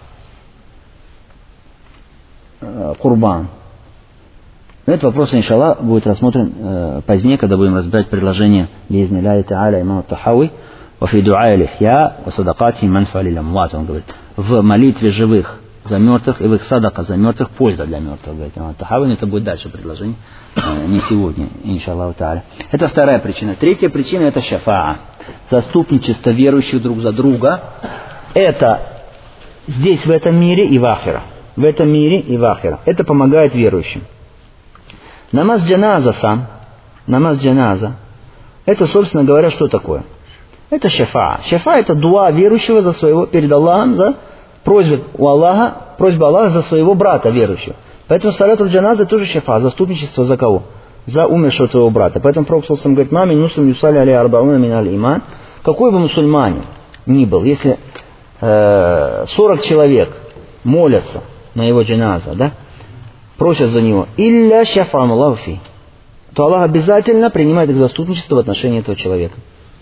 Speaker 1: Курбан. Этот вопрос, иншаллах, будет рассмотрен позднее, когда будем разбирать предложение «Биизни Аллахи Та'аля имама Тахави». «Вафи ду'ай лихья, ва садакати манфа лил амват». Он говорит, в молитве живых за мертвых и в их садака за мертвых польза для мертвых. Говорит имам Тахави, но это будет дальше предложение, не сегодня, иншаллаху та'аля. Это вторая причина. Третья причина – это шафаа. Заступничество верующих друг за друга. Это здесь, в этом мире и в ахира. В этом мире и в ахира. Это помогает верующим. Намаз джаназа сам, намаз джаназа, это, собственно говоря, что такое? Это шафа. Шафа – это дуа верующего за своего, перед Аллахом, за просьба Аллаха за своего брата верующего. Поэтому салату джаназа тоже шафа, заступничество за кого? За умершего твоего брата. Поэтому Пророк говорит, мамин муслим юсали алей арбауна миналь иман. Какой бы мусульманин ни был, если 40 человек молятся на его джаназа, да, просят за него, илля шафам Аллаху фи, то Аллах обязательно принимает их заступничество в отношении этого человека.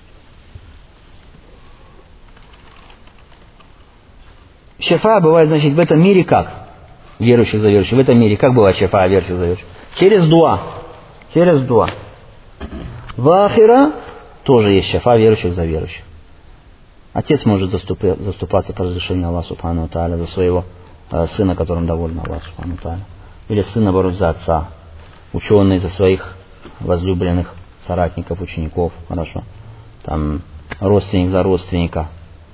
Speaker 1: Шафа бывает, значит, в этом мире как? Верующих за верующих. В этом мире как бывает шафа верующих за верующих? Через дуа. Через дуа. В ахира тоже есть шафа верующих за верующих. Отец может заступаться по разрешению Аллаха Субхану ва Тааля за своего сына, которым доволен Аллах Субхану ва Тааля. Или сын, наоборот, за отца. Ученый за своих возлюбленных соратников, учеников. Хорошо. Там родственник за родственника.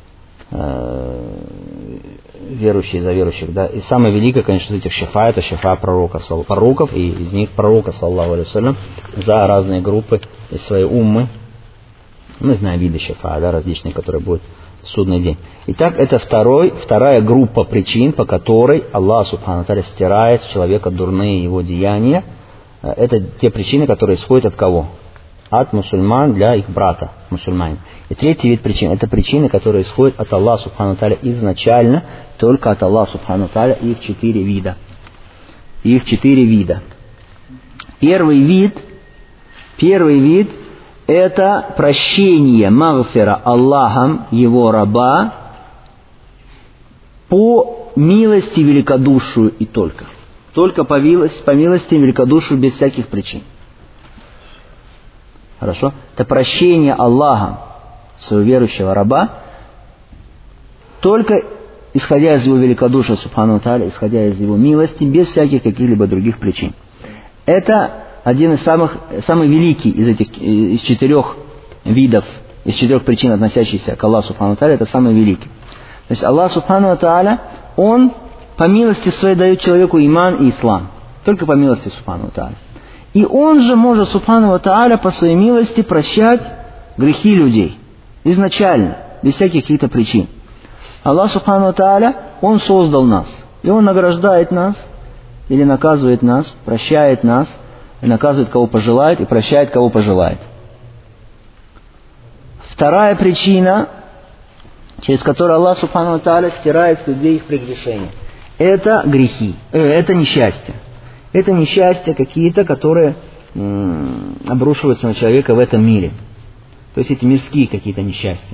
Speaker 1: Верующие за верующих, да. И самое великое, конечно, из этих шафа, это шафа пророков, и из них пророка, саллаллаху алейхи вассалям, за разные группы из своей уммы. Мы знаем виды шафа, да, различные, которые будут в судный день. Итак, это вторая группа причин, по которой Аллах Субхану ва Тааля стирает с человека дурные его деяния. Это те причины, которые исходят от кого? От мусульман для их брата, мусульманин. И третий вид причин, это причины, которые исходят от Аллаха Субхану ва Тааля изначально, только от Аллаха Субхану ва Тааля, их 4 вида. Их 4 вида. Первый вид это прощение магфира Аллахом его раба по милости великодушию и только. Только по милости великодушию без всяких причин. Хорошо? Это прощение Аллаха своего верующего раба только исходя из его великодушия, субхану ва тааля, исходя из его милости, без всяких каких-либо других причин. Это один из самых великий из 4 видов, из 4 причин, относящихся к Аллаху субхану ва тааля, это самый великий. То есть Аллах субхану ва тааля, Он по милости своей дает человеку иман и ислам. Только по милости субхану ва тааля. И Он же может субхану ва тааля по своей милости прощать грехи людей. Изначально, без всяких каких-то причин. Аллах субхану ва тааля, Он создал нас. И Он награждает нас, или наказывает нас, прощает нас, и наказывает кого пожелает, и прощает кого пожелает. Вторая причина, через которую Аллах субхану ва тааля стирает с людей их прегрешения, это грехи, это несчастья. Это несчастья какие-то, которые обрушиваются на человека в этом мире. То есть эти мирские какие-то несчастья.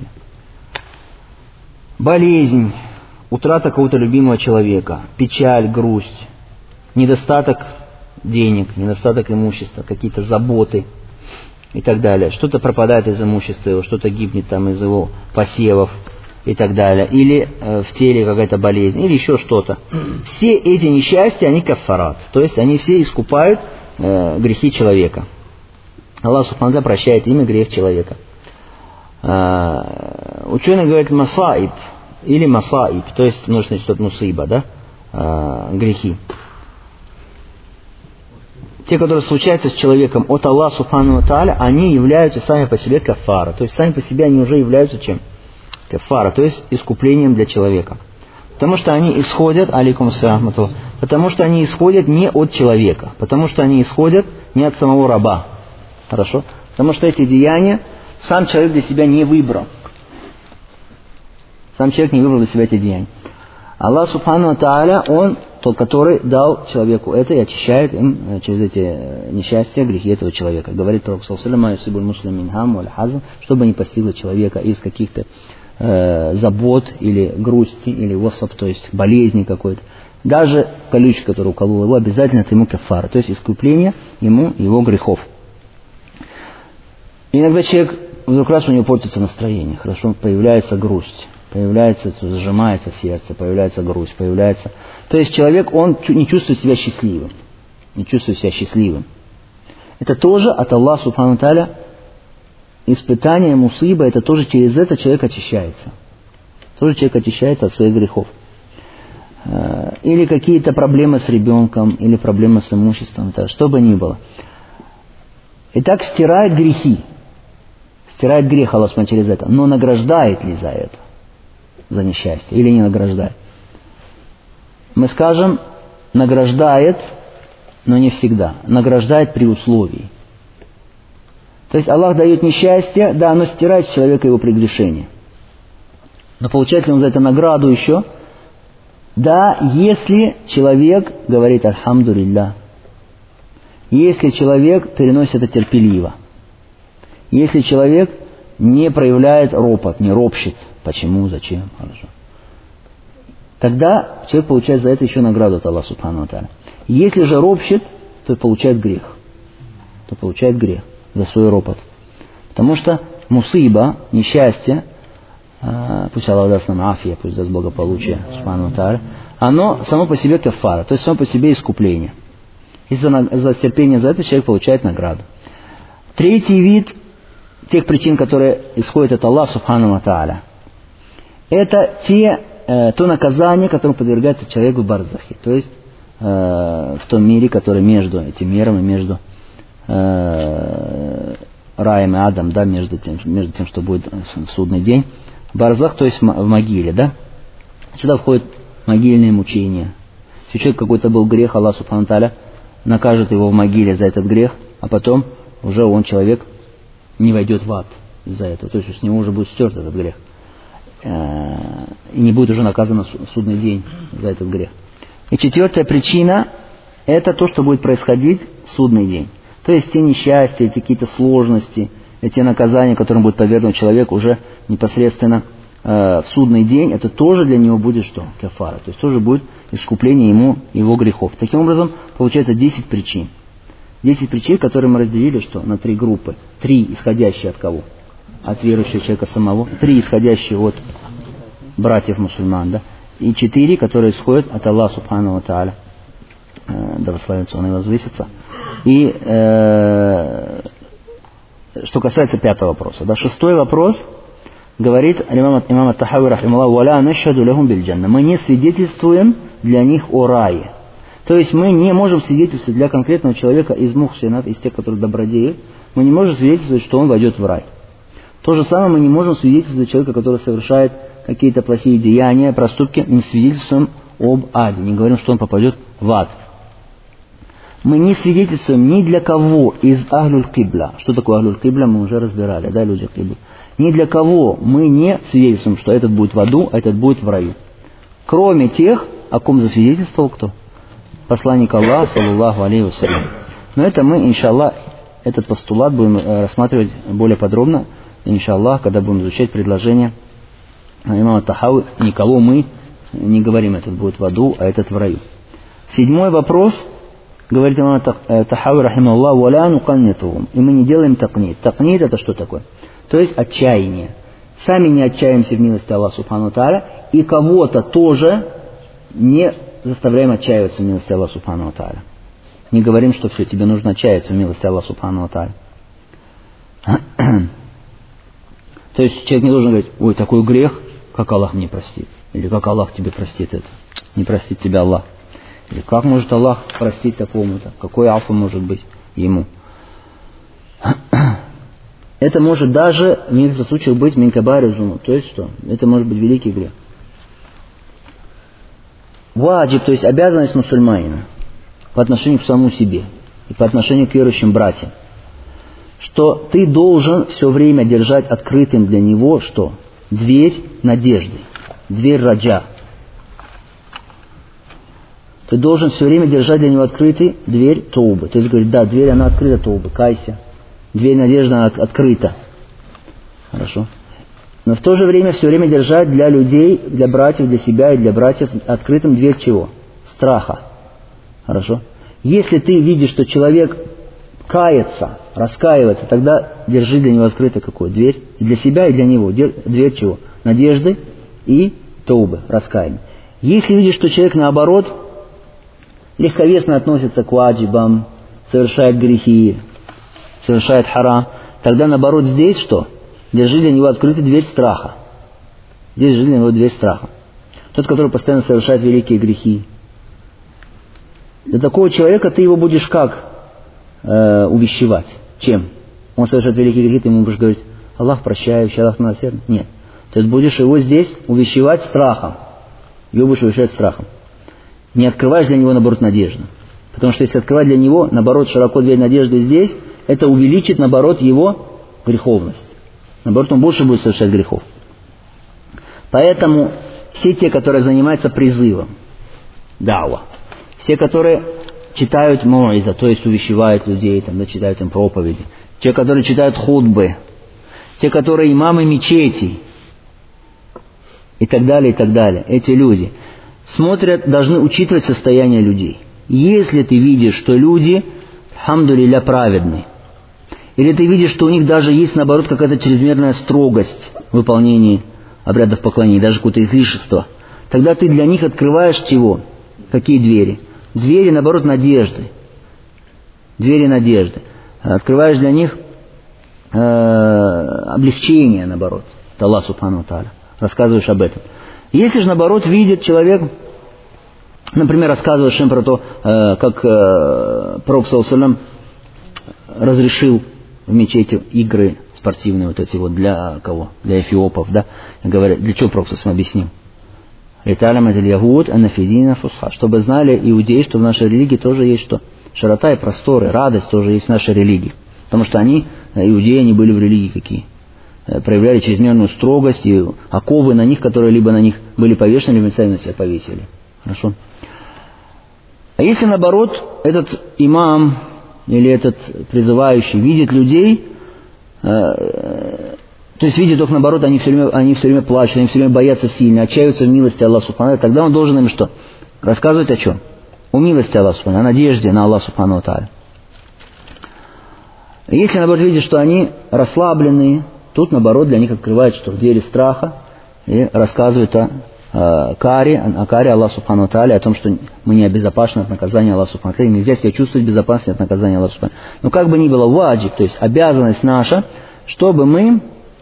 Speaker 1: Болезнь, утрата какого-то любимого человека, печаль, грусть, недостаток денег, недостаток имущества, какие-то заботы и так далее. Что-то пропадает из имущества его, что-то гибнет там из его посевов и так далее. Или в теле какая-то болезнь, или еще что-то. Все эти несчастья, они каффарат. То есть они все искупают грехи человека. Аллах субхану ва тааля прощает ими грех человека. Ученые говорят масаиб или масаиб, то есть нужно что-то мусиба, да? Грехи. Те, которые случаются с человеком от Аллаха субхану ва тааля, они являются сами по себе каффара. То есть сами по себе они уже являются чем? Каффара, то есть искуплением для человека. Потому что они исходят, алейкум ассалям, потому что они исходят не от человека, потому что они исходят не от самого раба. Хорошо? Потому что эти деяния сам человек для себя не выбрал. Сам человек не выбрал для себя эти деяния. Аллах субхану ва тааля, Он тот, который дал человеку это и очищает им через эти несчастья грехи этого человека. Говорит пророк саллаллаху алейхи ва саллям, чтобы не постигло человека из каких-то забот или грусти, или wasab, то есть болезни какой-то. Даже колючка, который уколол его, обязательно это ему кафара, то есть искупление ему его грехов. Иногда человек, вдруг раз у него портится настроение, хорошо, появляется грусть, появляется, зажимается сердце, появляется грусть, появляется... То есть человек, он не чувствует себя счастливым, не чувствует себя счастливым. Это тоже от Аллаха субхану ва тааля испытание, мусиба, это тоже через это человек очищается. Тоже человек очищается от своих грехов. Или какие-то проблемы с ребенком, или проблемы с имуществом, что бы ни было. Итак, стирает грехи. Стирает грех Аллах через это. Но награждает ли за это? За несчастье? Или не награждает? Мы скажем, награждает, но не всегда. Награждает при условии. То есть Аллах дает несчастье, да, оно стирает с человека его прегрешение. Но получает ли он за это награду еще? Да, если человек говорит «Альхамдулилля». Если человек переносит это терпеливо. Если человек не проявляет ропот, не ропщет. Почему, зачем, хорошо. Тогда человек получает за это еще награду от Аллаха субхану ва тааля. Если же ропщет, то получает грех. То получает грех за свой ропот. Потому что мусиба, несчастье, пусть Аллах даст нам афия, пусть даст благополучие, субхану ва тааля, оно само по себе кафара, то есть само по себе искупление. И за терпение за это человек получает награду. Третий вид тех причин, которые исходят от Аллаха субхану ва тааля, это то наказание, которому подвергается человек в барзахе, то есть в том мире, который между этим миром и между раем и адом, да, между тем, что будет в судный день. Барзах, то есть в могиле, да. Сюда входят могильные мучения. Если у человека какой-то был грех, Аллах субхану ва тааля накажет его в могиле за этот грех, а потом уже он, человек, не войдет в ад из-за этого. То есть с него уже будет стерт этот грех. И не будет уже наказан в судный день за этот грех. И четвертая причина – это то, что будет происходить в судный день. То есть те несчастья, эти какие-то сложности, эти наказания, которым будет подвергнут человек уже непосредственно в судный день, это тоже для него будет что? Кафара. То есть тоже будет искупление ему его грехов. Таким образом, получается 10 причин. 10 причин, которые мы разделили что? На 3 группы. 3 исходящие от кого? От верующего человека самого. 3 исходящие от братьев мусульман, да? и 4, которые исходят от Аллаха Субхану ва Тааля. Да восславится Он и возвысится. И что касается 5-го вопроса. Да, 6-й вопрос говорит имам ат-Тахави рахималлах: «Валя нашхаду лахум биль джанна». Мы не свидетельствуем для них о рае. То есть мы не можем свидетельствовать для конкретного человека из мухсинов, из тех, которые добродеют, мы не можем свидетельствовать, что он войдет в рай. То же самое мы не можем свидетельствовать человека, который совершает какие-то плохие деяния, проступки, не свидетельствуем об аде, не говорим, что он попадет в ад. Мы не свидетельствуем ни для кого из ахлюль кибла. Что такое ахлюль кибла, мы уже разбирали, да, люди кибла. Ни для кого мы не свидетельствуем, что этот будет в аду, а этот будет в раю. Кроме тех, о ком засвидетельствовал кто? Посланник Аллаха, саллаллаху алейхи вассалям. Но это мы, иншаллах, этот постулат будем рассматривать более подробно, иншаллах, когда будем изучать предложение имама Тахави. Никого мы не говорим, этот будет в аду, а этот в раю. 7-й вопрос, говорит имам Тахави рахималлах: «Валя нуканнитухум». И мы не делаем такнит. Такнит — это что такое? То есть отчаяние. Сами не отчаиваемся в милости Аллаха Субхану Тааля, и кого-то тоже не заставляем отчаиваться в милости Аллаха Субхану Тааля. Не говорим, что все, тебе нужно отчаиваться в милости Аллаха Субхану Тааля. То есть человек не должен говорить: ой, такой грех, как Аллах мне простит. Или как Аллах тебе простит это. Не простит тебя Аллах. Или как может Аллах простить такому-то? Какой афу может быть ему? Это может даже в некоторых случаях быть минкабари зунуб. То есть что? Это может быть великий грех. Ваджиб, то есть обязанность мусульманина по отношению к самому себе и по отношению к верующим братьям, что ты должен все время держать открытым для него что? Дверь надежды, дверь раджа. Ты должен все время держать для него открытой дверь таубы. То есть говорить: да, дверь она открыта таубы, кайся. Дверь надежды она открыта. Хорошо. Но в то же время все время держать для людей, для братьев, для себя и для братьев открытым дверь чего? Страха. Хорошо. Если ты видишь, что человек кается, раскаивается, тогда держи для него открытой какую? Дверь и для себя, и для него. Дверь чего? Надежды и таубы, раскаяния. Если видишь, что человек наоборот легковесно относится к ваджибам, совершает грехи, совершает харам, тогда наоборот здесь что? Держи для него открытую дверь страха. Здесь держи для него дверь страха. Тот, который постоянно совершает великие грехи. Для такого человека ты его будешь как увещевать? Чем? Он совершает великие грехи, ты ему будешь говорить: Аллах прощающий, Аллах милосердный. Нет. Ты будешь его здесь увещевать страхом. Его будешь увещевать страхом. Не открываешь для него, наоборот, надежду. Потому что если открывать для него, наоборот, широко дверь надежды здесь, это увеличит, наоборот, его греховность. Наоборот, он больше будет совершать грехов. Поэтому все те, которые занимаются призывом, дауа, все, которые читают моиза, то есть увещевают людей, там, да, читают им проповеди, те, которые читают хутбы, те, которые имамы мечетей, и так далее, эти люди смотрят, должны учитывать состояние людей. Если ты видишь, что люди, хамдулилля, праведны, или ты видишь, что у них даже есть, наоборот, какая-то чрезмерная строгость в выполнении обрядов поклонения, даже какое-то излишество, тогда ты для них открываешь чего? Какие двери? Двери, наоборот, надежды. Двери надежды. Открываешь для них облегчение, наоборот. Это Аллах Субхану ва Тааля. Рассказываешь об этом. Если же, наоборот, видит человек, например, рассказываешь им про то, как Пророк саллаллаху алейхи ва саллям разрешил в мечети игры спортивные вот эти вот для кого? Для эфиопов, да? Говорят, для чего Пророк саллаллаху алейхи ва саллям? Чтобы знали иудеи, что в нашей религии тоже есть что? Широта и просторы, радость тоже есть в нашей религии. Потому что они, иудеи, они были в религии какие? Проявляли чрезмерную строгость и оковы на них, которые либо на них были повешены, либо сами на себя повесили. Хорошо? А если наоборот, этот имам или этот призывающий видит людей, то есть видит только наоборот, они все время плачут, они все время боятся сильно, отчаиваются в милости Аллаха Субхану, тогда он должен им что? Рассказывать о чем? О милости Аллаха Субхану, о надежде на Аллаха Субхану ва Тааля. Если наоборот видит, что они расслабленные, тут наоборот для них открывает что? Двери страха и рассказывает о каре, о каре Аллаха Субхану ва Тааля, о том, что мы не обезопасены от наказания Аллаха Субхану ва Тааля, нельзя себя чувствовать безопасно от наказания Аллаха Субхану ва Тааля. Но как бы ни было, ваджиб, то есть обязанность наша, чтобы мы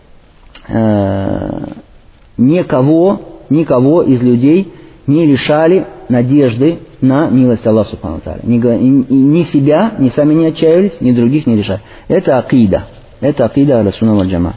Speaker 1: никого из людей не лишали надежды на милость Аллаха Субхану ва Тааля. Ни себя, ни сами не отчаялись, ни других не лишали. Это акида. Это акида Ахлю-сунна валь Джамаа.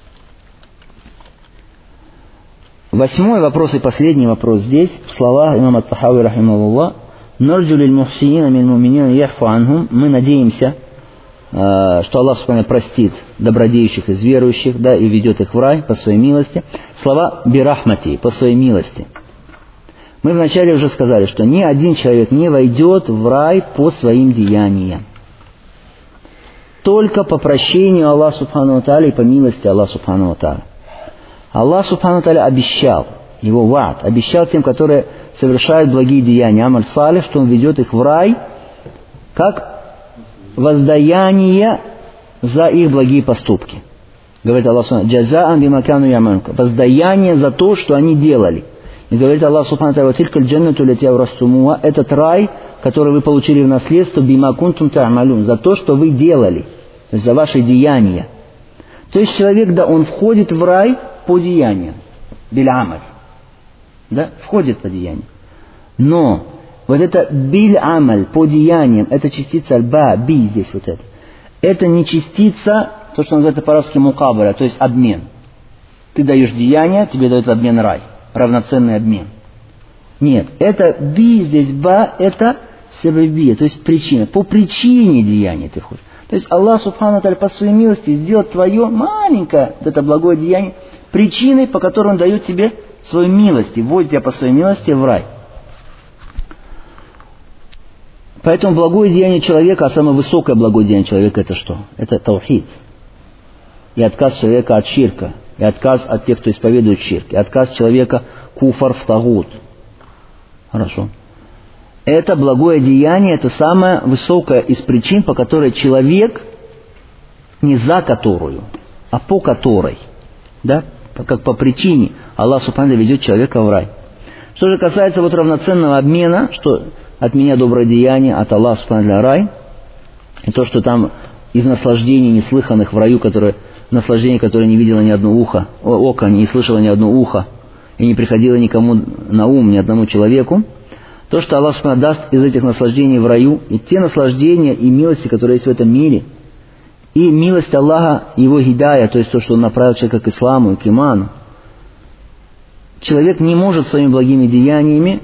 Speaker 1: 8 вопрос и последний вопрос здесь, в словах имама Ат-Тахави рахимахуллах: «Нарджу лиль мухсинина мин муминина яхфу анхум». Мы надеемся, что Аллах Субхану простит добродеющих из верующих, да, и ведет их в рай по своей милости. Слова бирахмати, по своей милости. Мы вначале уже сказали, что ни один человек не войдет в рай по своим деяниям. Только по прощению Аллаха Субхану ва Тааля и по милости Аллаха Субхану ва Тааля. Аллах Субхану ва Тааля обещал, его ва'д, обещал тем, которые совершают благие деяния, амаль салих, что он ведет их в рай, как воздаяние за их благие поступки. Говорит Аллах Субхану ва Тааля: «Джаза'ан бима кану ямалун», воздаяние за то, что они делали. И говорит Аллах Субхану ва Тааля: «Тилькаль джаннату лати аврастумуха», этот рай, который вы получили в наследство, бима кунтум та'малун, за то, что вы делали, то есть за ваши деяния. То есть человек, да, он входит в рай по деяниям, биль-амаль, да, входит по деяниям. Но вот это биль-амаль по деяниям, это частица аль-ба, би здесь вот это не частица, то, что называется по-арабски мукабара, то есть обмен. Ты даешь деяние, тебе дают в обмен рай, равноценный обмен. Нет, это би здесь, ба, это сабабия, то есть причина. По причине деяния ты входишь. То есть Аллах Субхану ва Тааля по своей милости сделал твое маленькое, вот это благое деяние, причиной, по которой Он дает тебе свою милость и вводит тебя по своей милости в рай. Поэтому благое деяние человека, а самое высокое благое деяние человека — это что? Это таухид. И отказ человека от ширка, и отказ от тех, кто исповедует ширк, и отказ человека куфар в тагут. Хорошо. Это благое деяние, это самое высокое из причин, по которой человек, не за которую, а по которой, да, как по причине Аллах Субхану ва Тааля ведет человека в рай. Что же касается вот равноценного обмена, что от меня доброе деяние, от Аллаха Субхану ва Тааля рай, и то, что там из наслаждений неслыханных в раю, наслаждение, которое не видело ни одно око, не слышало ни одно ухо, и не приходило никому на ум, ни одному человеку, то, что Аллах Субхану ва Тааля даст из этих наслаждений в раю, и те наслаждения и милости, которые есть в этом мире, и милость Аллаха, Его гидая, то есть то, что Он направил человека к исламу и к иману, человек не может своими благими деяниями,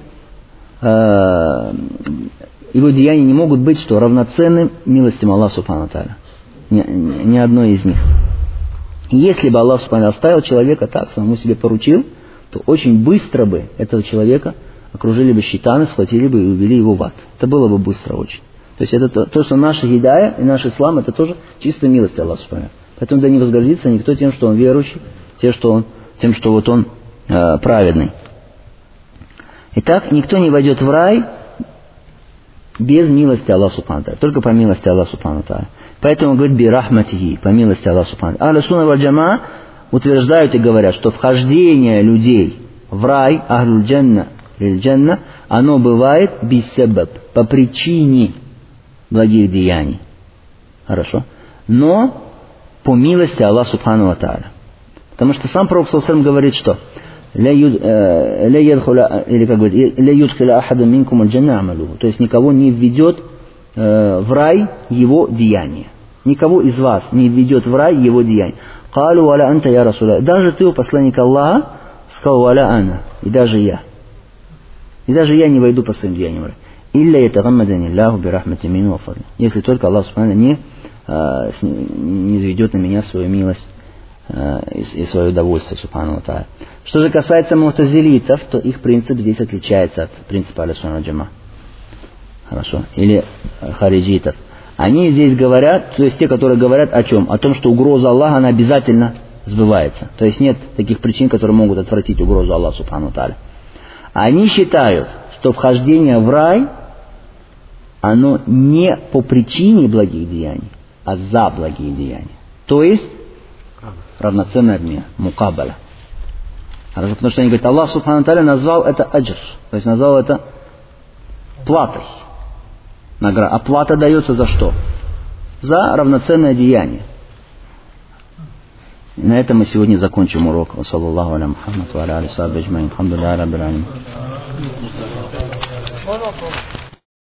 Speaker 1: его деяния не могут быть что? Равноценным милостям Аллаха Субхану ва Тааля. Ни одно из них. И если бы Аллах Субхану ва Тааля оставил человека так, самому себе поручил, то очень быстро бы этого человека окружили бы шайтаны, схватили бы и увели его в ад. Это было бы быстро очень. То есть это то, что наша гидая и наш ислам, это тоже чистая милость Аллаха Субхану ва Тааля. Поэтому да не возгордится никто тем, что он верующий, тем, что вот он праведный. Итак, никто не войдет в рай без милости Аллаха Субхану ва Тааля, только по милости Аллаха Субхану ва Тааля. Поэтому он говорит бирахматихи, по милости Аллаха Субхану ва Тааля. Ахлю-сунна валь Джамаа утверждают и говорят, что вхождение людей в рай, ахлюль джанна лиль джанна, оно бывает бисабаб, по причине благих деяний. Хорошо? Но по милости Аллаха Субхану ва Тааля. Потому что сам Пророк саллаллаху алейхи ва саллям говорит, что то есть никого не введет в рай его деяние. Никого из вас не введет в рай его деяние. Даже ты, о посланник Аллаха, сказал: «Валя ана», и даже я. И даже я не войду по своим деяниям в рай. Если только Аллах Субхану не низведет на меня свою милость и свое удовольствие, Субхану ва Тааля. Что же касается мутазилитов, то их принцип здесь отличается от принципа Ахлю-сунна валь Джамаа. Хорошо? Или хариджитов. Они здесь говорят, то есть те, которые говорят о чем? О том, что угроза Аллаха, она обязательно сбывается. То есть нет таких причин, которые могут отвратить угрозу Аллаха Субхану ва Тааля. Они считают, что вхождение в рай, оно не по причине благих деяний, а за благие деяния. То есть равноценный обмен, мукабаля. Потому что они говорят, Аллах Субхану ва Тааля назвал это аджр, то есть назвал это платой. А плата дается за что? За равноценное деяние. И на этом мы сегодня закончим урок. Саллаллаху аля Мухаммад ва аля алейхи ва сахбихи аджмаин. Алхамдулиллахи раббил аламин.